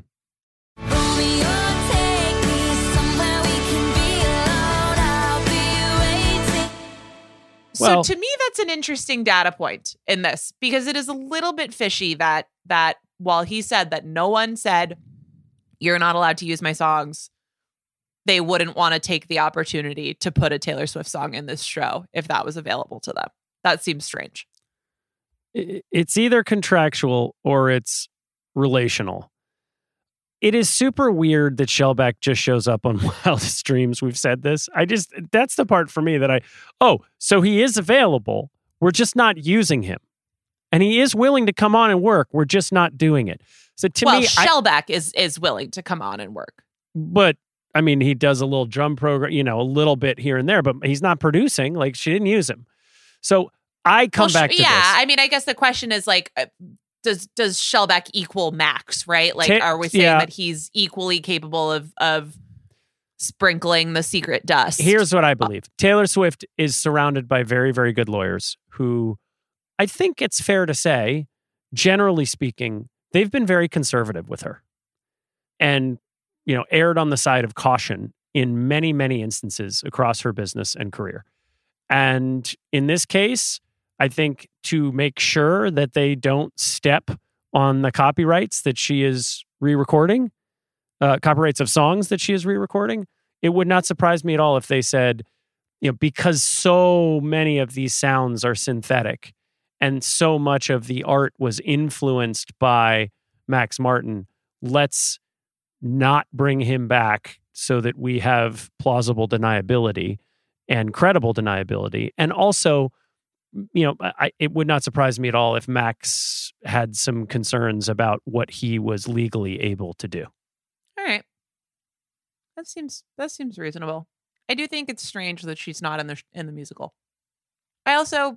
So to me, that's an interesting data point in this, because it is a little bit fishy that while he said that no one said you're not allowed to use my songs, they wouldn't want to take the opportunity to put a Taylor Swift song in this show if that was available to them. That seems strange. It's either contractual or it's relational. It is super weird that Shellback just shows up on Wildest Dreams. We've said this. That's the part for me that so he is available. We're just not using him. And he is willing to come on and work. We're just not doing it. So to me, Shellback is willing to come on and work. But I mean, he does a little drum program, a little bit here and there, but he's not producing. Like, she didn't use him. So I come back to this. Yeah, I mean, I guess the question is like, does Shellback equal Max, right? Like, are we saying that he's equally capable of sprinkling the secret dust? Here's what I believe. Taylor Swift is surrounded by very, very good lawyers who, I think it's fair to say, generally speaking, they've been very conservative with her and, erred on the side of caution in many, many instances across her business and career. And in this case, I think to make sure that they don't step on the copyrights that she is re-recording, copyrights of songs that she is re-recording, it would not surprise me at all if they said, because so many of these sounds are synthetic and so much of the art was influenced by Max Martin, let's not bring him back so that we have plausible deniability and credible deniability. And also, it would not surprise me at all if Max had some concerns about what he was legally able to do. All right. That seems reasonable. I do think it's strange that she's not in the musical. I also,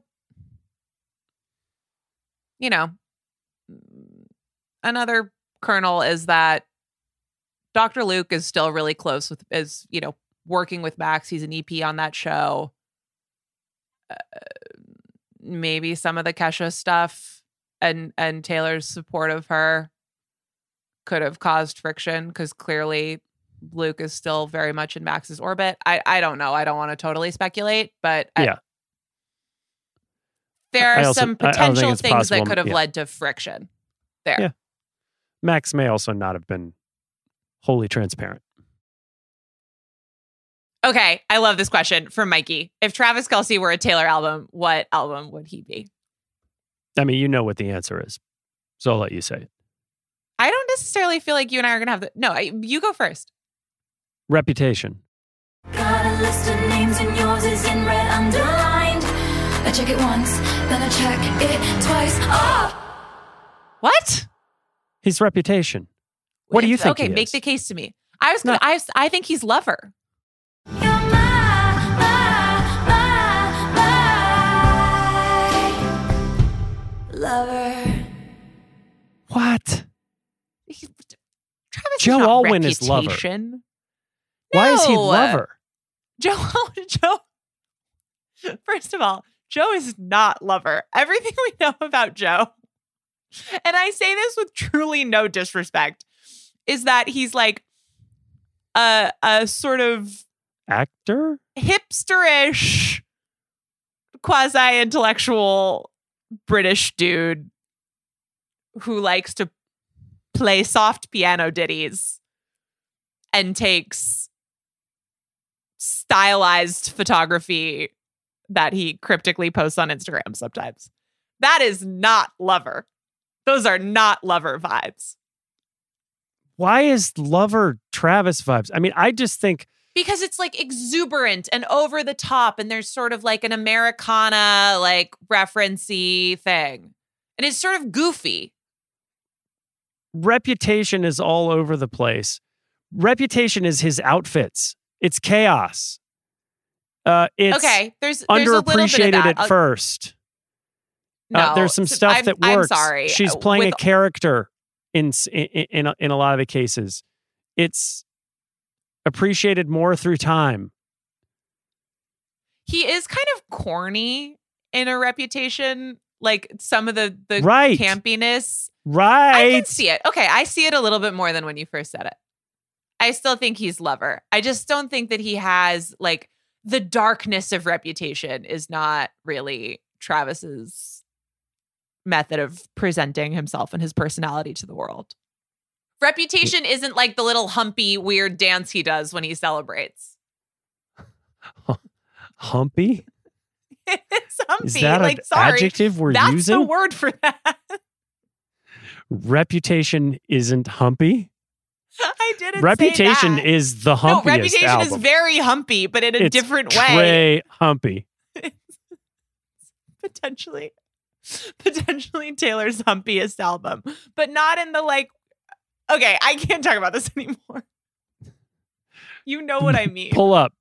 another kernel is that Dr. Luke is still really close working with Max. He's an EP on that show. Maybe some of the Kesha stuff and Taylor's support of her could have caused friction because clearly Luke is still very much in Max's orbit. I don't know. I don't want to totally speculate, but there are some potential things that could have led to friction there. Yeah. Max may also not have been wholly transparent. Okay, I love this question from Mikey. If Travis Kelce were a Taylor album, what album would he be? I mean, you know what the answer is, so I'll let you say it. I don't necessarily feel like you and I are going to have you go first. Reputation. Got a list of names and yours is in red underlined. I check it once, then I check it twice. Oh! What? His Reputation. What do you think? Okay, make the case to me. I think he's Lover. Lover. What? Travis Joe is not Alwyn Reputation. is Lover. No. Why is he Lover? Joe. First of all, Joe is not Lover. Everything we know about Joe, and I say this with truly no disrespect, is that he's like a sort of actor, hipsterish, quasi-intellectual British dude who likes to play soft piano ditties and takes stylized photography that he cryptically posts on Instagram sometimes. That is not Lover. Those are not Lover vibes. Why is Lover Travis vibes? I mean, I just think... Because it's like exuberant and over the top, and there's sort of like an Americana, like reference-y thing. And it's sort of goofy. Reputation is all over the place. Reputation is his outfits. It's chaos. It's okay. There's underappreciated at first. No, there's some stuff that works. I'm sorry. She's playing a character in a lot of the cases. It's appreciated more through time. He is kind of corny in a Reputation, like some of the Right. campiness. Right. I can see it. Okay, I see it a little bit more than when you first said it. I still think he's Lover. I just don't think that he has, like, the darkness of Reputation is not really Travis's method of presenting himself and his personality to the world. Reputation isn't like the little humpy, weird dance he does when he celebrates. Humpy? It's humpy. Is that like, an sorry, adjective we're that's using? the word for that. Reputation isn't humpy? I didn't Reputation say that. is the humpiest No, Reputation album. is very humpy, but in a It's different way. Trey Humpy. Potentially Taylor's humpiest album, but not in the like, okay, I can't talk about this anymore. You know what I mean. Pull up.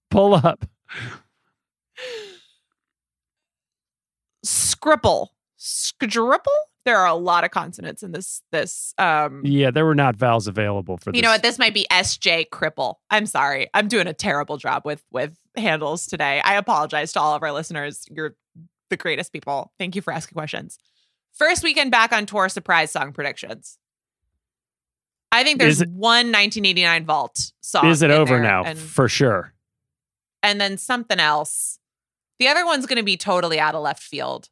Scripple. There are a lot of consonants in this. Yeah, there were not vowels available for this. You know what? This might be SJ Cripple. I'm sorry. I'm doing a terrible job with handles today. I apologize to all of our listeners. You're the greatest people. Thank you for asking questions. First weekend back on tour surprise song predictions. I think there's one 1989 Vault song. Is it in over there, now? For sure. And then something else. The other one's going to be totally out of left field.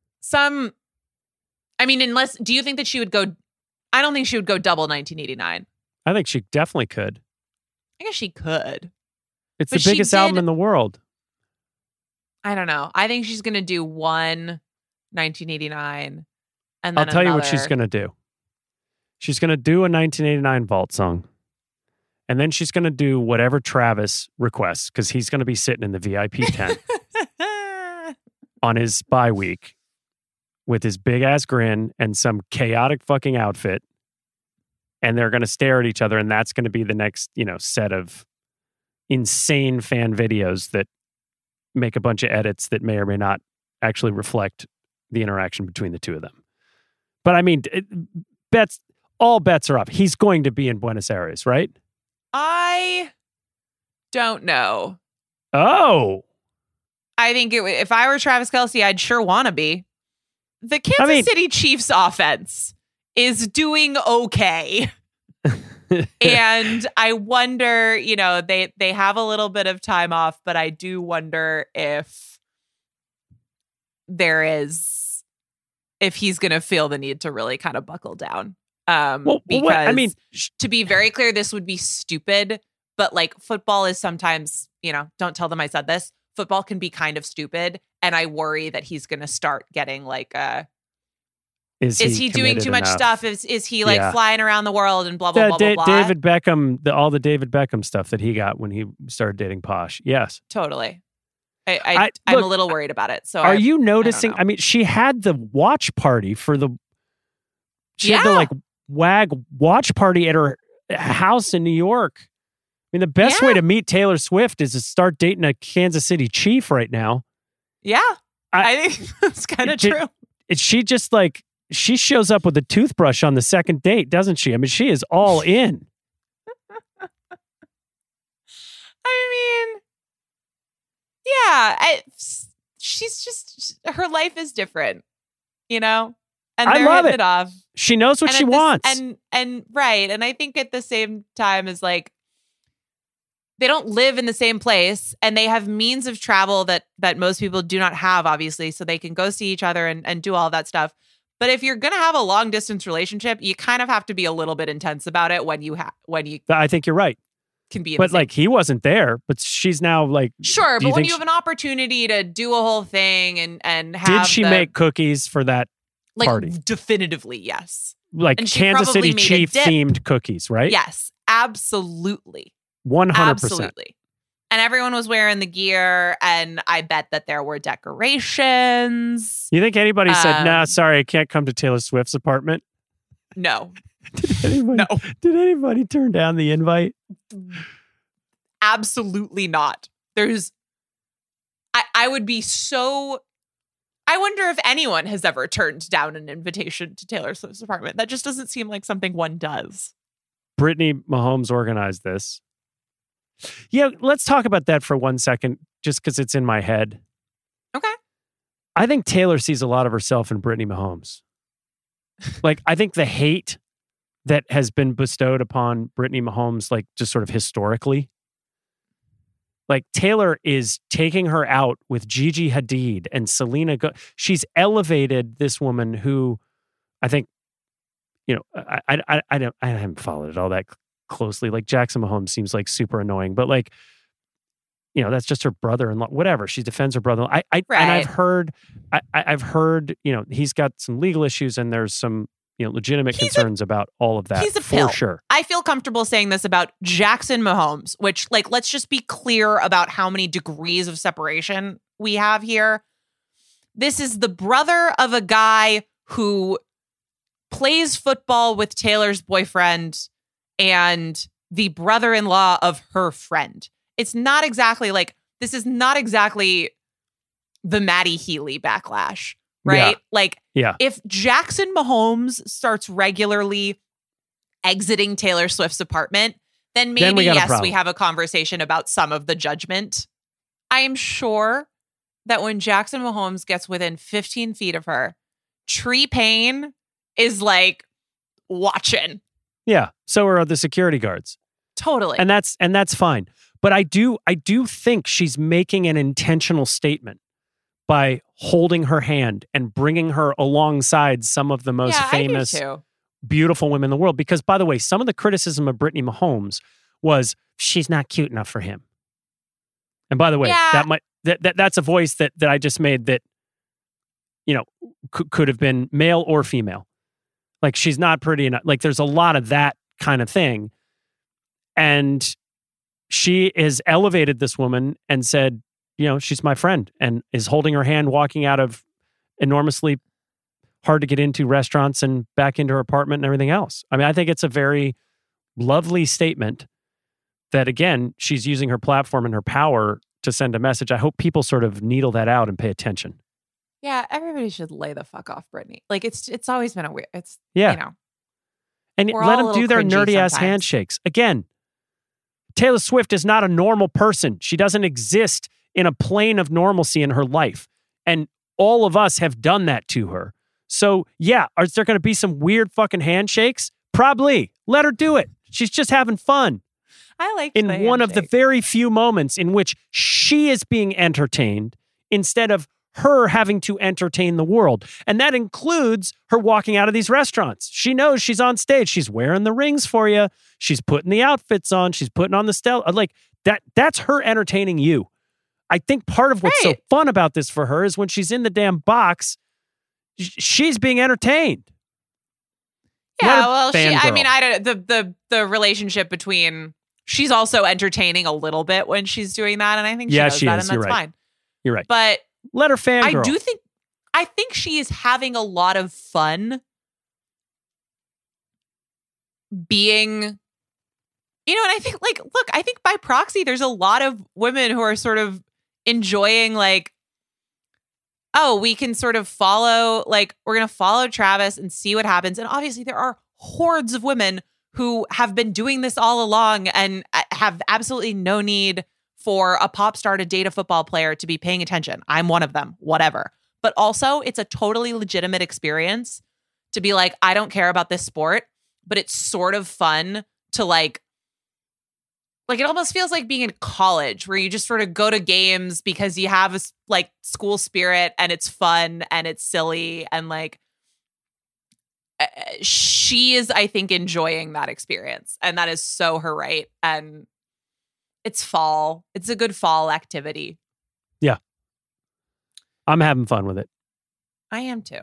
Do you think that she would go? I don't think she would go double 1989. I think she definitely could. I guess she could. It's But the biggest album in the world. I don't know. I think she's going to do one 1989. And then I'll tell you what she's going to do. She's going to do a 1989 Vault song. And then she's going to do whatever Travis requests because he's going to be sitting in the VIP tent on his bye week with his big ass grin and some chaotic fucking outfit. And they're going to stare at each other. And that's going to be the next, set of insane fan videos that make a bunch of edits that may or may not actually reflect the interaction between the two of them. But I mean, all bets are up. He's going to be in Buenos Aires, right? I don't know. Oh. I think if I were Travis Kelce, I'd sure want to be. The Kansas City Chiefs offense is doing okay. And I wonder, they have a little bit of time off, but I do wonder if he's going to feel the need to really kind of buckle down. Because to be very clear, this would be stupid, but like football is sometimes, don't tell them I said this. Football can be kind of stupid. And I worry that he's going to start getting like is he doing too much stuff? Is he like flying around the world and blah, blah, blah, blah. David Beckham, all the David Beckham stuff that he got when he started dating Posh. Yes. Totally. I'm a little worried about it. So are you noticing? I mean, she had the watch party had the like WAG watch party at her house in New York. I mean, the best way to meet Taylor Swift is to start dating a Kansas City Chief right now. Yeah. I think that's kind of true. She just like, she shows up with a toothbrush on the second date, doesn't she? I mean, she is all in. She's just, her life is different, and I love it. Off. She knows what she wants. And right. And I think at the same time is like, they don't live in the same place and they have means of travel that most people do not have, obviously. So they can go see each other and do all that stuff. But if you're going to have a long distance relationship, you kind of have to be a little bit intense about it when you I think you're right. Can be. But like he wasn't there, but she's now like. Sure. But when you have an opportunity to do a whole thing and have. Did she make cookies for that party? Definitively, yes. Like Kansas City Chief themed cookies, right? Yes, absolutely. 100%. Absolutely. And everyone was wearing the gear, and I bet that there were decorations. You think anybody said, "Nah, sorry, I can't come to Taylor Swift's apartment"? No. Did anybody turn down the invite? Absolutely not. I would be so. I wonder if anyone has ever turned down an invitation to Taylor Swift's apartment. That just doesn't seem like something one does. Brittany Mahomes organized this. Yeah, let's talk about that for 1 second, just because it's in my head. Okay. I think Taylor sees a lot of herself in Brittany Mahomes. Like, I think the hate that has been bestowed upon Brittany Mahomes, like, just sort of historically, like, Taylor is taking her out with Gigi Hadid and Selena. She's elevated this woman who, I think, you know, I haven't followed it all that closely. Like, Jackson Mahomes seems like super annoying, but like, you know, that's just her brother-in-law. Whatever, she defends her brother. Right. And I've heard, you know, he's got some legal issues and there's some, you know, legitimate concerns about all of that. He's a for pill. Sure. I feel comfortable saying this about Jackson Mahomes, which, like, let's just be clear about how many degrees of separation we have here. This is the brother of a guy who plays football with Taylor's boyfriend and the brother-in-law of her friend. It's not exactly like, this is not exactly the Maddie Healy backlash. Right? Yeah. Like, yeah. If Jackson Mahomes starts regularly exiting Taylor Swift's apartment, then maybe, yes, we have a conversation about some of the judgment. I am sure that when Jackson Mahomes gets within 15 feet of her, Tree Payne is like watching. Yeah. So are the security guards. Totally. And that's fine. But I do think she's making an intentional statement by holding her hand and bringing her alongside some of the most famous, beautiful women in the world. Because, by the way, some of the criticism of Brittany Mahomes was she's not cute enough for him. And by the way, that's a voice that I just made that, you know, could have been male or female. Like, she's not pretty enough. Like, there's a lot of that kind of thing. And she has elevated this woman and said, you know, she's my friend, and is holding her hand walking out of enormously hard to get into restaurants and back into her apartment and everything else. I mean, I think it's a very lovely statement that, again, she's using her platform and her power to send a message. I hope people sort of needle that out and pay attention. Yeah, everybody should lay the fuck off Brittany. Like, it's always been a weird, you know. And let them do their nerdy ass handshakes. Again, Taylor Swift is not a normal person. She doesn't exist in a plane of normalcy in her life. And all of us have done that to her. So, yeah, is there going to be some weird fucking handshakes? Probably. Let her do it. She's just having fun. I like in one of the very few moments in which she is being entertained instead of her having to entertain the world. And that includes her walking out of these restaurants. She knows she's on stage. She's wearing the rings for you. She's putting the outfits on. She's putting on the style. Like, that's her entertaining you. I think part of what's so fun about this for her is when she's in the damn box, she's being entertained. Yeah, well, the relationship between, she's also entertaining a little bit when she's doing that, and I think she knows that, and that's fine. You're right. But let her fangirl. I think she is having a lot of fun being, you know, and I think, like, look, I think by proxy, there's a lot of women who are sort of enjoying, like, oh, we can sort of follow, like, we're going to follow Travis and see what happens. And obviously there are hordes of women who have been doing this all along and have absolutely no need for a pop star to date a football player to be paying attention. I'm one of them, whatever. But also, it's a totally legitimate experience to be like, I don't care about this sport, but it's sort of fun to like it almost feels like being in college where you just sort of go to games because you have a like school spirit and it's fun and it's silly, and like she is, I think, enjoying that experience, and that is so her right. And it's fall. It's a good fall activity. Yeah. I'm having fun with it. I am too.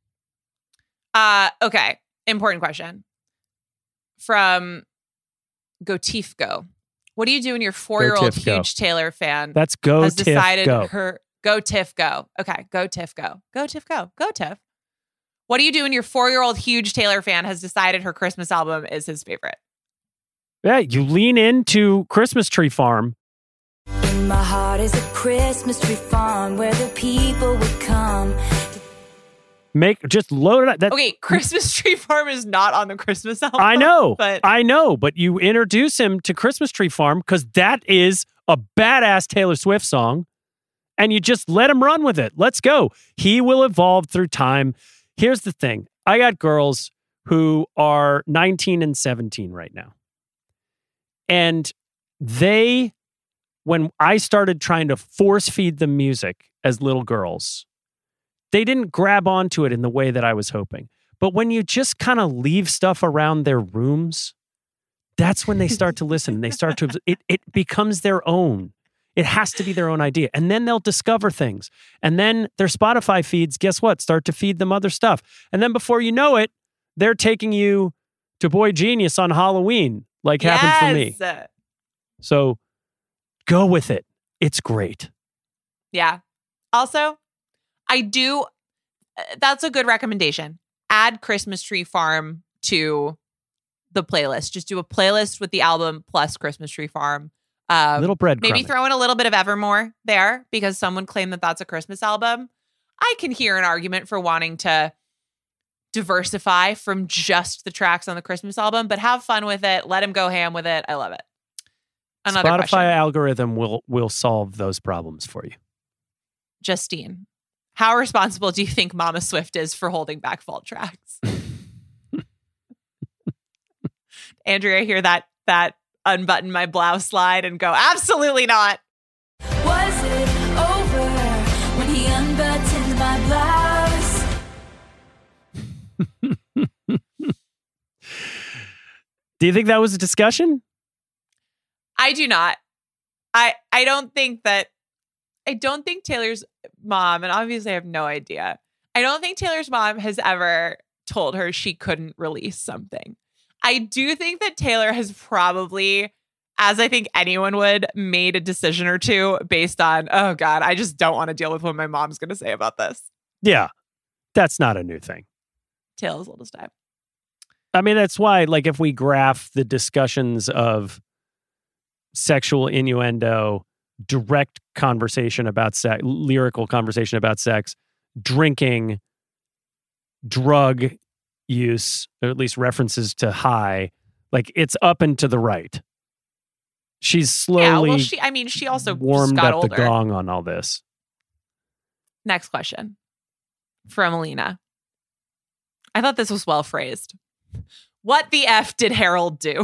Okay. Important question from Gotifgo. What do you do when your 4-year-old huge Taylor fan has decided go. Go Tiff go. Okay, go Tiff go. Go Tiff go. Go Tiff. What do you do when your 4-year-old huge Taylor fan has decided her Christmas album is his favorite? Yeah, you lean into Christmas Tree Farm. In my heart is a Christmas tree farm where the people would come. Just load it up. Okay, Christmas Tree Farm is not on the Christmas album. I know, but but you introduce him to Christmas Tree Farm because that is a badass Taylor Swift song, and you just let him run with it. Let's go. He will evolve through time. Here's the thing. I got girls who are 19 and 17 right now. And when I started trying to force feed them music as little girls, they didn't grab onto it in the way that I was hoping. But when you just kind of leave stuff around their rooms, that's when they start to listen. They start to, it becomes their own. It has to be their own idea. And then they'll discover things. And then their Spotify feeds, guess what? Start to feed them other stuff. And then before you know it, they're taking you to Boy Genius on Halloween, like happened for me. So go with it. It's great. Yeah. Also, that's a good recommendation. Add Christmas Tree Farm to the playlist. Just do a playlist with the album plus Christmas Tree Farm. Little breadcrumbing. Maybe throw in a little bit of Evermore there because someone claimed that that's a Christmas album. I can hear an argument for wanting to diversify from just the tracks on the Christmas album, but have fun with it. Let him go ham with it. I love it. Another Spotify question. algorithm will solve those problems for you. Justine, how responsible do you think Mama Swift is for holding back fall tracks? Andrea, hear that unbutton my blouse slide and go, absolutely not. Was it over when he unbuttoned my blouse? Do you think that was a discussion? I do not. I don't think Taylor's mom, and obviously I have no idea. I don't think Taylor's mom has ever told her she couldn't release something. I do think that Taylor has probably, as I think anyone would, made a decision or two based on, oh God, I just don't want to deal with what my mom's going to say about this. Yeah, that's not a new thing. Taylor's little step. I mean, that's why, like, if we graph the discussions of sexual innuendo, direct conversation about sex, lyrical conversation about sex, drinking, drug use, or at least references to high, like it's up and to the right. She's slowly she also warmed just got up older. the gong on all this. Next question from Alina. I thought this was well phrased. What the F did Harold do?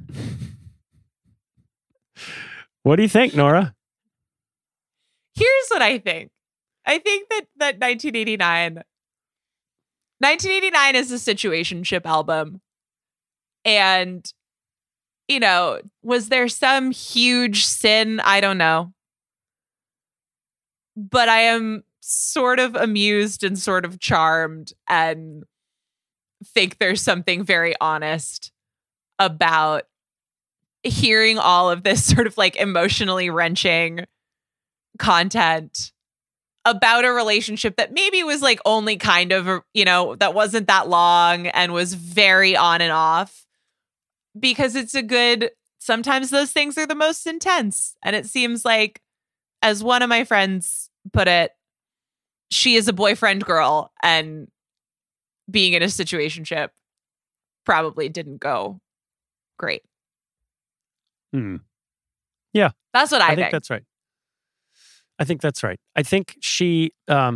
What do you think, Nora? Here's what I think. I think that 1989 is a situationship album. And, you know, was there some huge sin? I don't know. But I am sort of amused and sort of charmed and think there's something very honest about hearing all of this sort of like emotionally wrenching content about a relationship that maybe was like only kind of, you know, that wasn't that long and was very on and off, because sometimes those things are the most intense. And it seems like, as one of my friends put it, she is a boyfriend girl, and being in a situationship probably didn't go great. Yeah. That's what I think. That's right. I think that's right. I think she,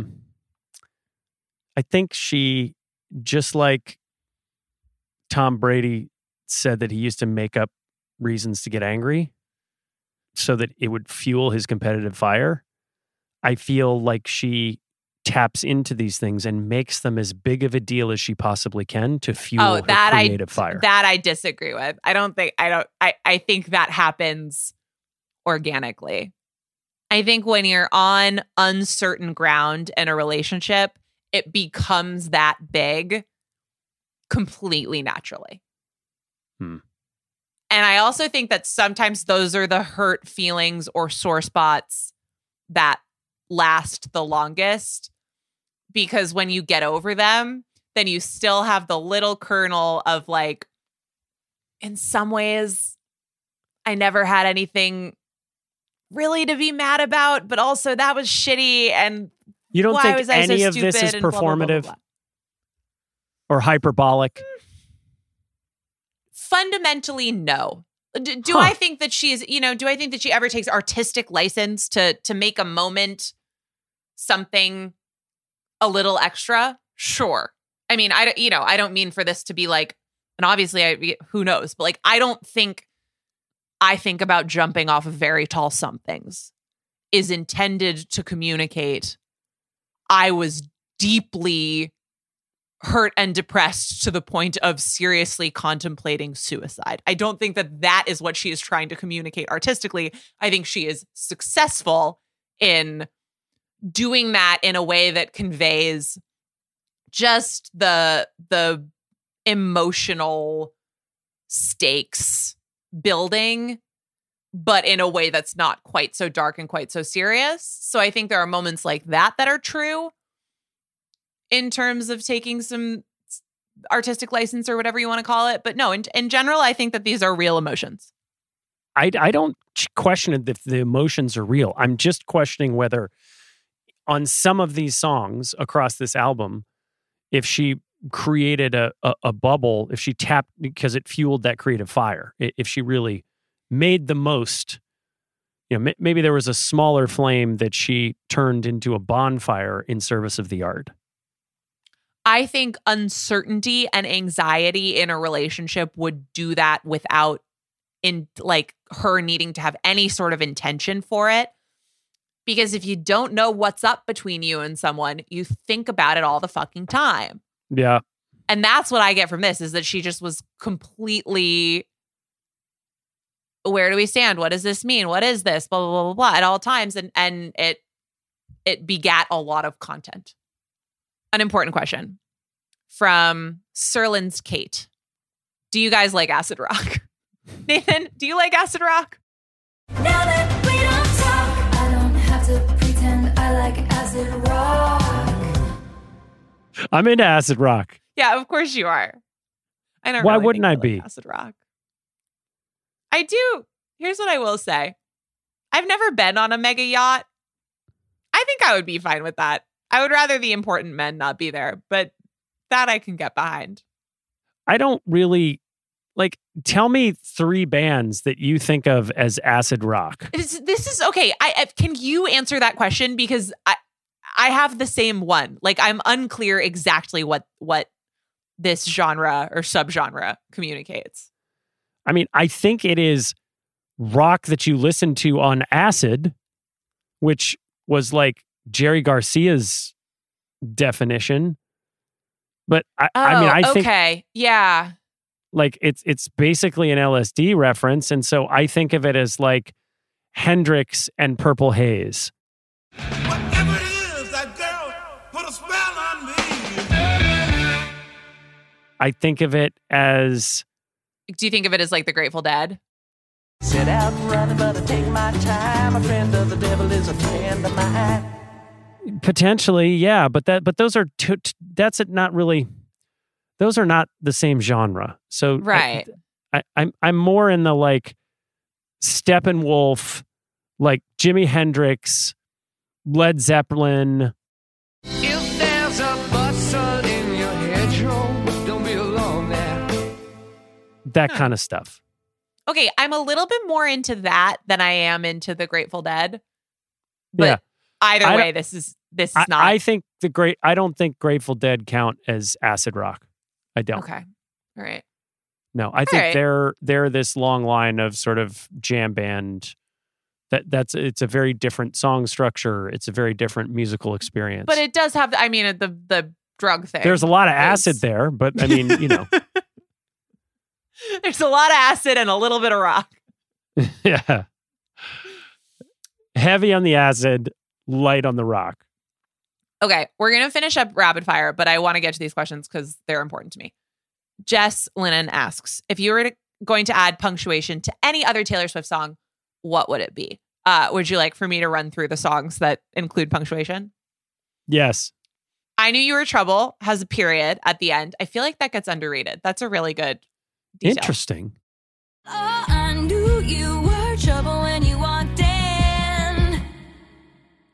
just like Tom Brady said that he used to make up reasons to get angry so that it would fuel his competitive fire. I feel like she taps into these things and makes them as big of a deal as she possibly can to fuel her creative fire. That I disagree with. I think that happens organically. I think when you're on uncertain ground in a relationship, it becomes that big completely naturally. And I also think that sometimes those are the hurt feelings or sore spots that last the longest, because when you get over them, then you still have the little kernel of like, in some ways, I never had anything really to be mad about, but also that was shitty. And You don't why think was I so any of this is stupid and blah, blah, blah, blah, performative blah. or hyperbolic? Fundamentally, no. Do Huh. I think that she is, do I think that she ever takes artistic license to make a moment something a little extra? Sure. I mean, I don't mean for this to be like, and obviously who knows, but like, I don't think I think about jumping off of very tall somethings is intended to communicate I was deeply hurt and depressed to the point of seriously contemplating suicide. I don't think that that is what she is trying to communicate artistically. I think she is successful in doing that in a way that conveys just the emotional stakes building, but in a way that's not quite so dark and quite so serious. So I think there are moments like that that are true in terms of taking some artistic license or whatever you want to call it. But no, in general, I think that these are real emotions. I don't question if the emotions are real. I'm just questioning whether on some of these songs across this album, if she created a bubble, if she tapped, because it fueled that creative fire, if she really made the most, maybe there was a smaller flame that she turned into a bonfire in service of the art. I think uncertainty and anxiety in a relationship would do that without her needing to have any sort of intention for it. Because if you don't know what's up between you and someone, you think about it all the fucking time. Yeah. And that's what I get from this, is that she just was completely, where do we stand? What does this mean? What is this? Blah, blah, blah, blah, blah, at all times. And it begat a lot of content. An important question from Serlin's Kate. Do you guys like acid rock? Nathan, do you like acid rock? Now that we don't talk, I don't have to pretend I like acid rock. I'm into acid rock. Yeah, of course you are. I don't. Why really wouldn't think I like be? acid rock? I do. Here's what I will say. I've never been on a mega yacht. I think I would be fine with that. I would rather the important men not be there, but that I can get behind. I don't really tell me 3 bands that you think of as acid rock. This is okay. Can you answer that question? Because I have the same one. I'm unclear exactly what this genre or subgenre communicates. I mean, I think it is rock that you listen to on acid, which was like Jerry Garcia's definition. But I think okay. Yeah. It's basically an LSD reference, and so I think of it as like Hendrix and Purple Haze. Whatever it is, that girl put a spell on me. I think of it as... Do you think of it as like the Grateful Dead? Set out running, but I take my time. A friend of the devil is a friend of mine. Potentially, yeah, but those are that's not really. Those are not the same genre. So right, I'm more in the Steppenwolf, like Jimi Hendrix, Led Zeppelin. If there's a bustle in your hedgerow, don't be alone there. That kind of stuff. Okay, I'm a little bit more into that than I am into the Grateful Dead. But yeah. Either way, this is not. I think I don't think Grateful Dead count as acid rock. I don't. Okay. All right. No, I think they're this long line of sort of jam band. It's a very different song structure. It's a very different musical experience. But it does have, the drug thing. There's a lot of acid there, but There's a lot of acid and a little bit of rock. Yeah. Heavy on the acid, light on the rock. Okay, we're going to finish up rapid fire, but I want to get to these questions because they're important to me. Jess Lennon asks, if you were going to add punctuation to any other Taylor Swift song, what would it be? Would you like for me to run through the songs that include punctuation? Yes. I Knew You Were Trouble has a period at the end. I feel like that gets underrated. That's a really good detail. Interesting. Oh, I knew you were trouble when you walked in.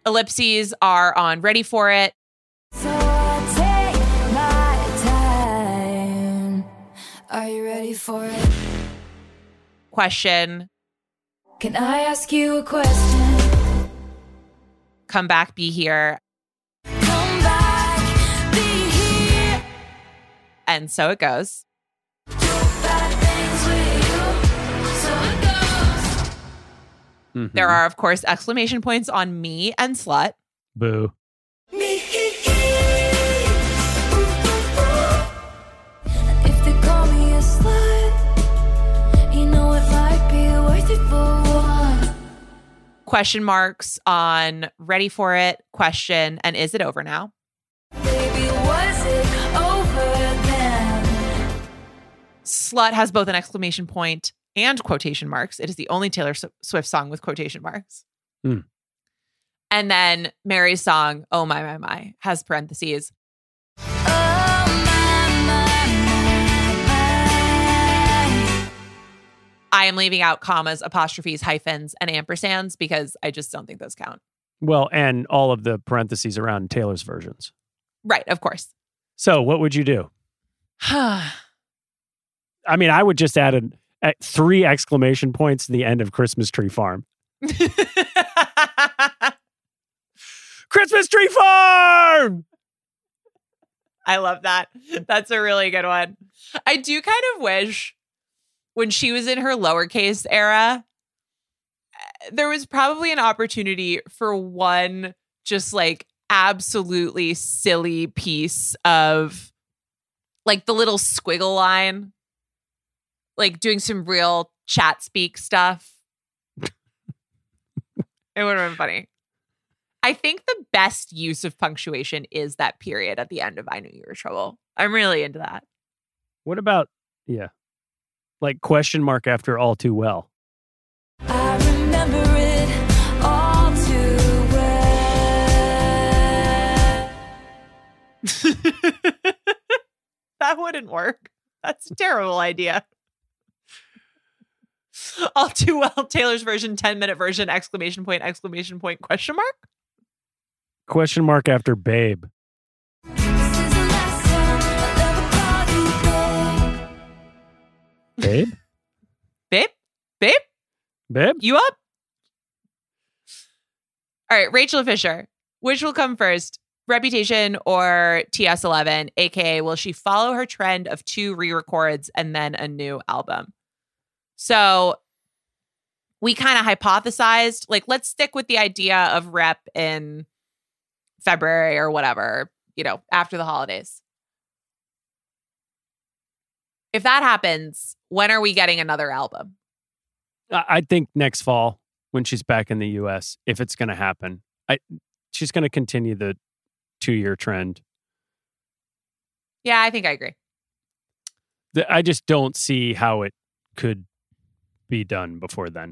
Ellipses are on Ready for It. So I'll take my time. Are you ready for it? Question. Can I ask you a question? Come Back, Be Here. Come back, be here. And So It Goes. Bad things with you. So it goes. Mhm. There are, of course, exclamation points on Me and Slut. Boo. Me. If they call me a slut, you know it might be worth it for one. Question marks on Ready for It, question, and Is It Over Now? Baby, was it over then? Slut has both an exclamation point and quotation marks. It is the only Taylor Swift song with quotation marks. Hmm. And then Mary's song, Oh My, has parentheses. Oh, my. I am leaving out commas, apostrophes, hyphens, and ampersands because I just don't think those count. Well, and all of the parentheses around Taylor's versions. Right, of course. So what would you do? I mean, I would just add 3 exclamation points to the end of Christmas Tree Farm. Christmas Tree Farm! I love that. That's a really good one. I do kind of wish when she was in her lowercase era, there was probably an opportunity for one just like absolutely silly piece of like the little squiggle line, like doing some real chat speak stuff. It would have been funny. I think the best use of punctuation is that period at the end of I Knew You Were Trouble. I'm really into that. What about, like question mark after All Too Well? I remember it all too well. That wouldn't work. That's a terrible idea. All Too Well, Taylor's version, 10-minute version, exclamation point, question mark? Question mark after Babe. This is the last time I'll ever call you babe. Babe? Babe? Babe? You up? All right, Rachel Fisher. Which will come first? Reputation or TS11? AKA, will she follow her trend of 2 re-records and then a new album? So we kind of hypothesized, like, let's stick with the idea of rep in February or whatever, after the holidays. If that happens, when are we getting another album? I think next fall when she's back in the U.S., if it's going to happen. She's going to continue the 2-year trend. Yeah, I think I agree. I just don't see how it could be done before then.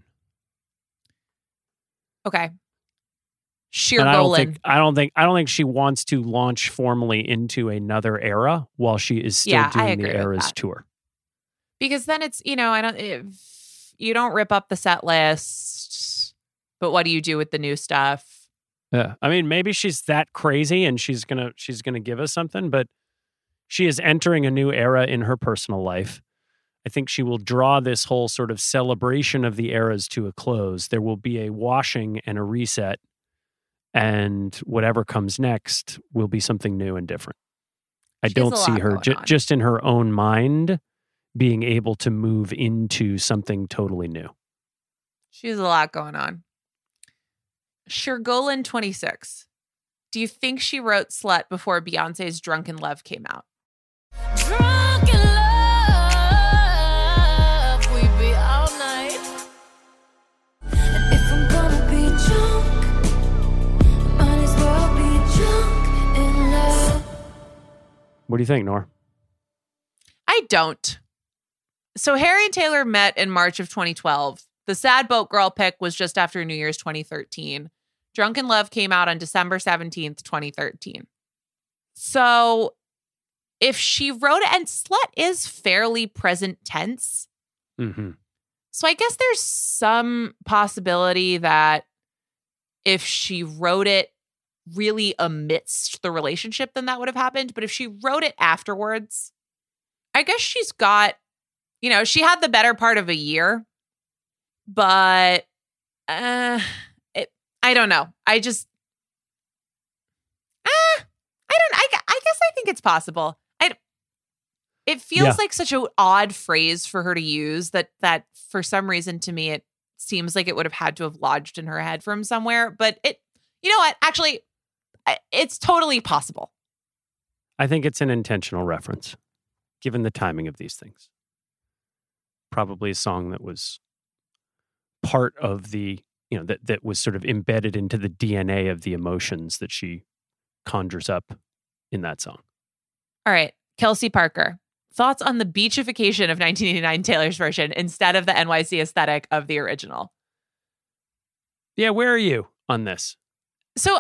Okay. Sheer And Golan. I don't think she wants to launch formally into another era while she is still doing the Eras tour. Because then it's, you don't rip up the set list, but what do you do with the new stuff? Yeah. I mean, maybe she's that crazy and she's gonna give us something, but she is entering a new era in her personal life. I think she will draw this whole sort of celebration of the eras to a close. There will be a washing and a reset, and whatever comes next will be something new and different. I don't see her just in her own mind being able to move into something totally new. She has a lot going on. Shergolan 26. Do you think she wrote Slut before Beyonce's Drunken Love came out? Drunken love, we be all night. And if I'm gonna be drunk, might as well be drunk in love. What do you think, Nor? I don't. So Harry and Taylor met in March of 2012. The Sad Boat Girl pic was just after New Year's 2013. Drunken Love came out on December 17th, 2013. So if she wrote it, and Slut is fairly present tense. Mm-hmm. So I guess there's some possibility that if she wrote it really amidst the relationship, then that would have happened. But if she wrote it afterwards, I guess she's got, she had the better part of a year, but I don't know. I guess I think it's possible. It feels like such an odd phrase for her to use that for some reason to me, it seems like it would have had to have lodged in her head from somewhere, but you know what? Actually, it's totally possible. I think it's an intentional reference, given the timing of these things. Probably a song that was part of the, that was sort of embedded into the DNA of the emotions that she conjures up in that song. All right. Kelsey Parker, thoughts on the beachification of 1989 Taylor's version instead of the NYC aesthetic of the original? Yeah, where are you on this? So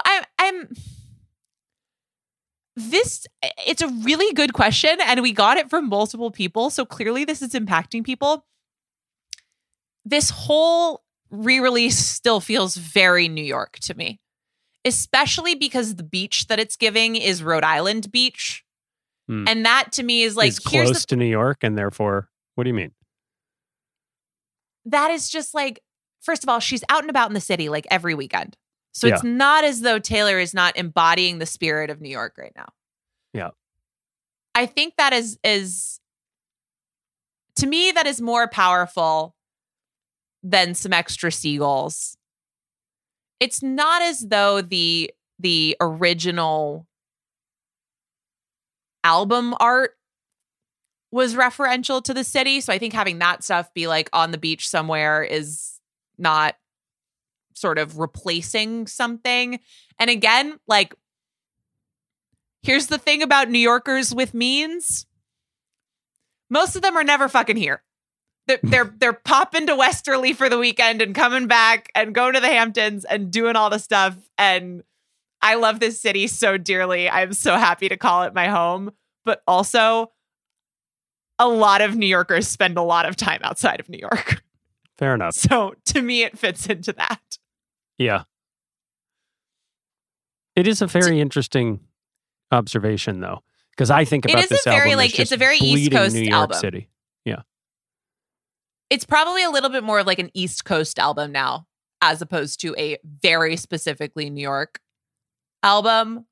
it's a really good question, and we got it from multiple people. So clearly this is impacting people. This whole re-release still feels very New York to me, especially because the beach that it's giving is Rhode Island beach. And that to me is like, it's close to New York, and therefore, what do you mean? That is just like, first of all, she's out and about in the city like every weekend. So it's not as though Taylor is not embodying the spirit of New York right now. Yeah. I think that is to me, that is more powerful than some extra seagulls. It's not as though the original album art was referential to the city. So I think having that stuff be like on the beach somewhere is not sort of replacing something. And again, like, here's the thing about New Yorkers with means. Most of them are never fucking here. They're popping to Westerly for the weekend and coming back and going to the Hamptons and doing all the stuff. And I love this city so dearly. I'm so happy to call it my home. But also, a lot of New Yorkers spend a lot of time outside of New York. Fair enough. So to me, it fits into that. Yeah. It is a very interesting observation, though, because I think about this album as just it's a very East Coast New York album. City. Yeah. It's probably a little bit more of like an East Coast album now, as opposed to a very specifically New York album.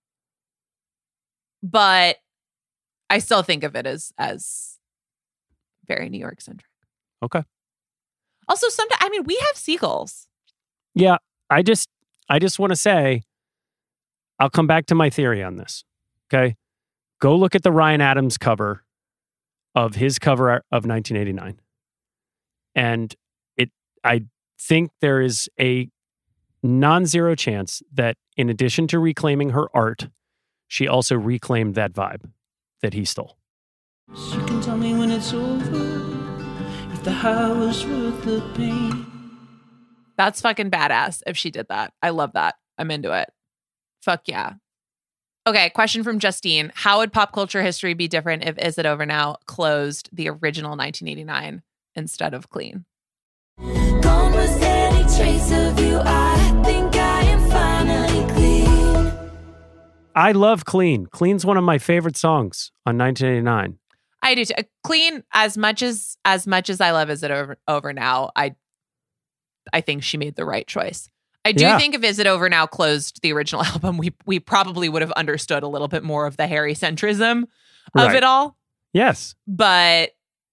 But I still think of it as very New York centric. Okay. Also, sometimes, we have seagulls. Yeah. I just want to say, I'll come back to my theory on this. Okay. Go look at the Ryan Adams cover of his cover of 1989. And I think there is a non-zero chance that in addition to reclaiming her art, she also reclaimed that vibe that he stole. You can tell me when it's over, if the high was worth the pain. That's fucking badass if she did that. I love that. I'm into it. Fuck yeah. Okay, question from Justine. How would pop culture history be different if Is It Over Now closed the original 1989 instead of Clean? Gone was any trace of you. I think I am finally clean. I love Clean. Clean's one of my favorite songs on 1989. I do too. Clean, as much as I love Is It Over Now, I think she made the right choice. I do think if Is It Over Now closed the original album, we probably would have understood a little bit more of the Harry centrism of it all. Yes. But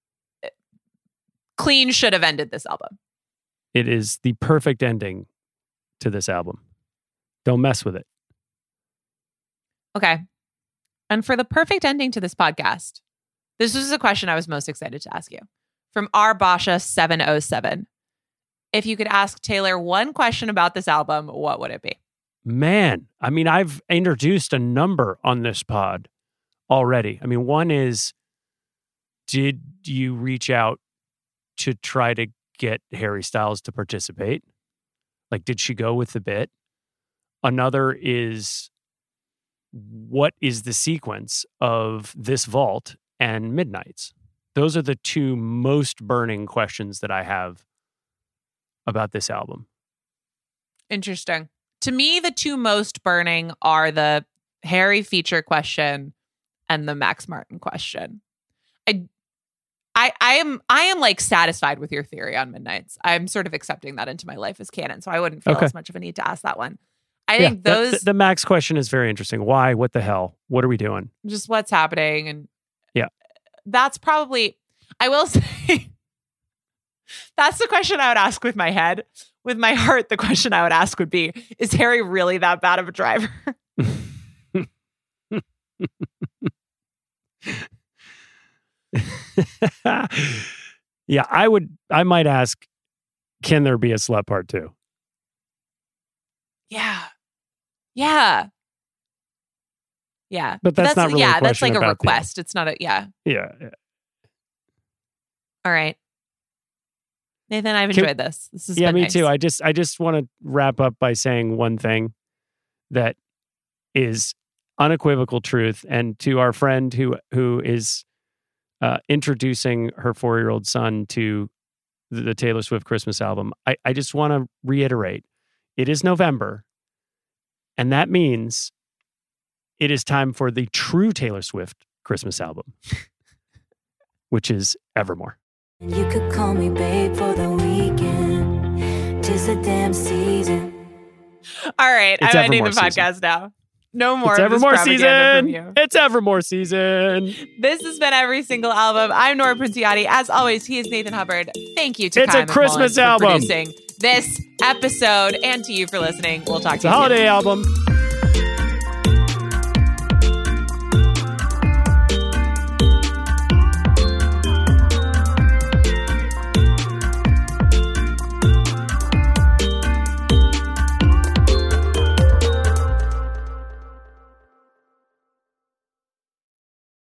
Clean should have ended this album. It is the perfect ending to this album. Don't mess with it. Okay. And for the perfect ending to this podcast, this was the question I was most excited to ask you. From R. Basha 707. If you could ask Taylor one question about this album, what would it be? Man, I've introduced a number on this pod already. One is, did you reach out to try to get Harry Styles to participate? Like, did she go with the bit? Another is, what is the sequence of This Vault and Midnights? Those are the two most burning questions that I have about this album. Interesting. To me, the two most burning are the Harry feature question and the Max Martin question. I am like satisfied with your theory on Midnights. I'm sort of accepting that into my life as canon, so I wouldn't feel as much of a need to ask that one. I think those the Max question is very interesting. Why? What the hell? What are we doing? Just what's happening, and yeah, that's probably. I will say that's the question I would ask with my head. With my heart, the question I would ask would be: is Harry really that bad of a driver? Yeah, I might ask, can there be a slut part 2? Yeah. But that's not really a question. That's like a about request. It's not a Yeah. All right. Nathan, I've enjoyed this. This has been me nice. too. I just want to wrap up by saying one thing that is unequivocal truth. And to our friend who is introducing her 4-year-old son to the Taylor Swift Christmas album, I just want to reiterate, it is November, and that means it is time for the true Taylor Swift Christmas album, which is Evermore. You could call me babe for the weekend. 'Tis a damn season. All right, It's I'm ending the Evermore podcast now. No more It's of this Evermore propaganda from season. you. It's Evermore season. This has been Every Single Album. I'm Nora Princiati. As always, he is Nathan Hubbard. Thank you to It's Kai a Christmas McMullin for album. producing this episode, and to you for listening. We'll talk to It's a you soon. holiday album.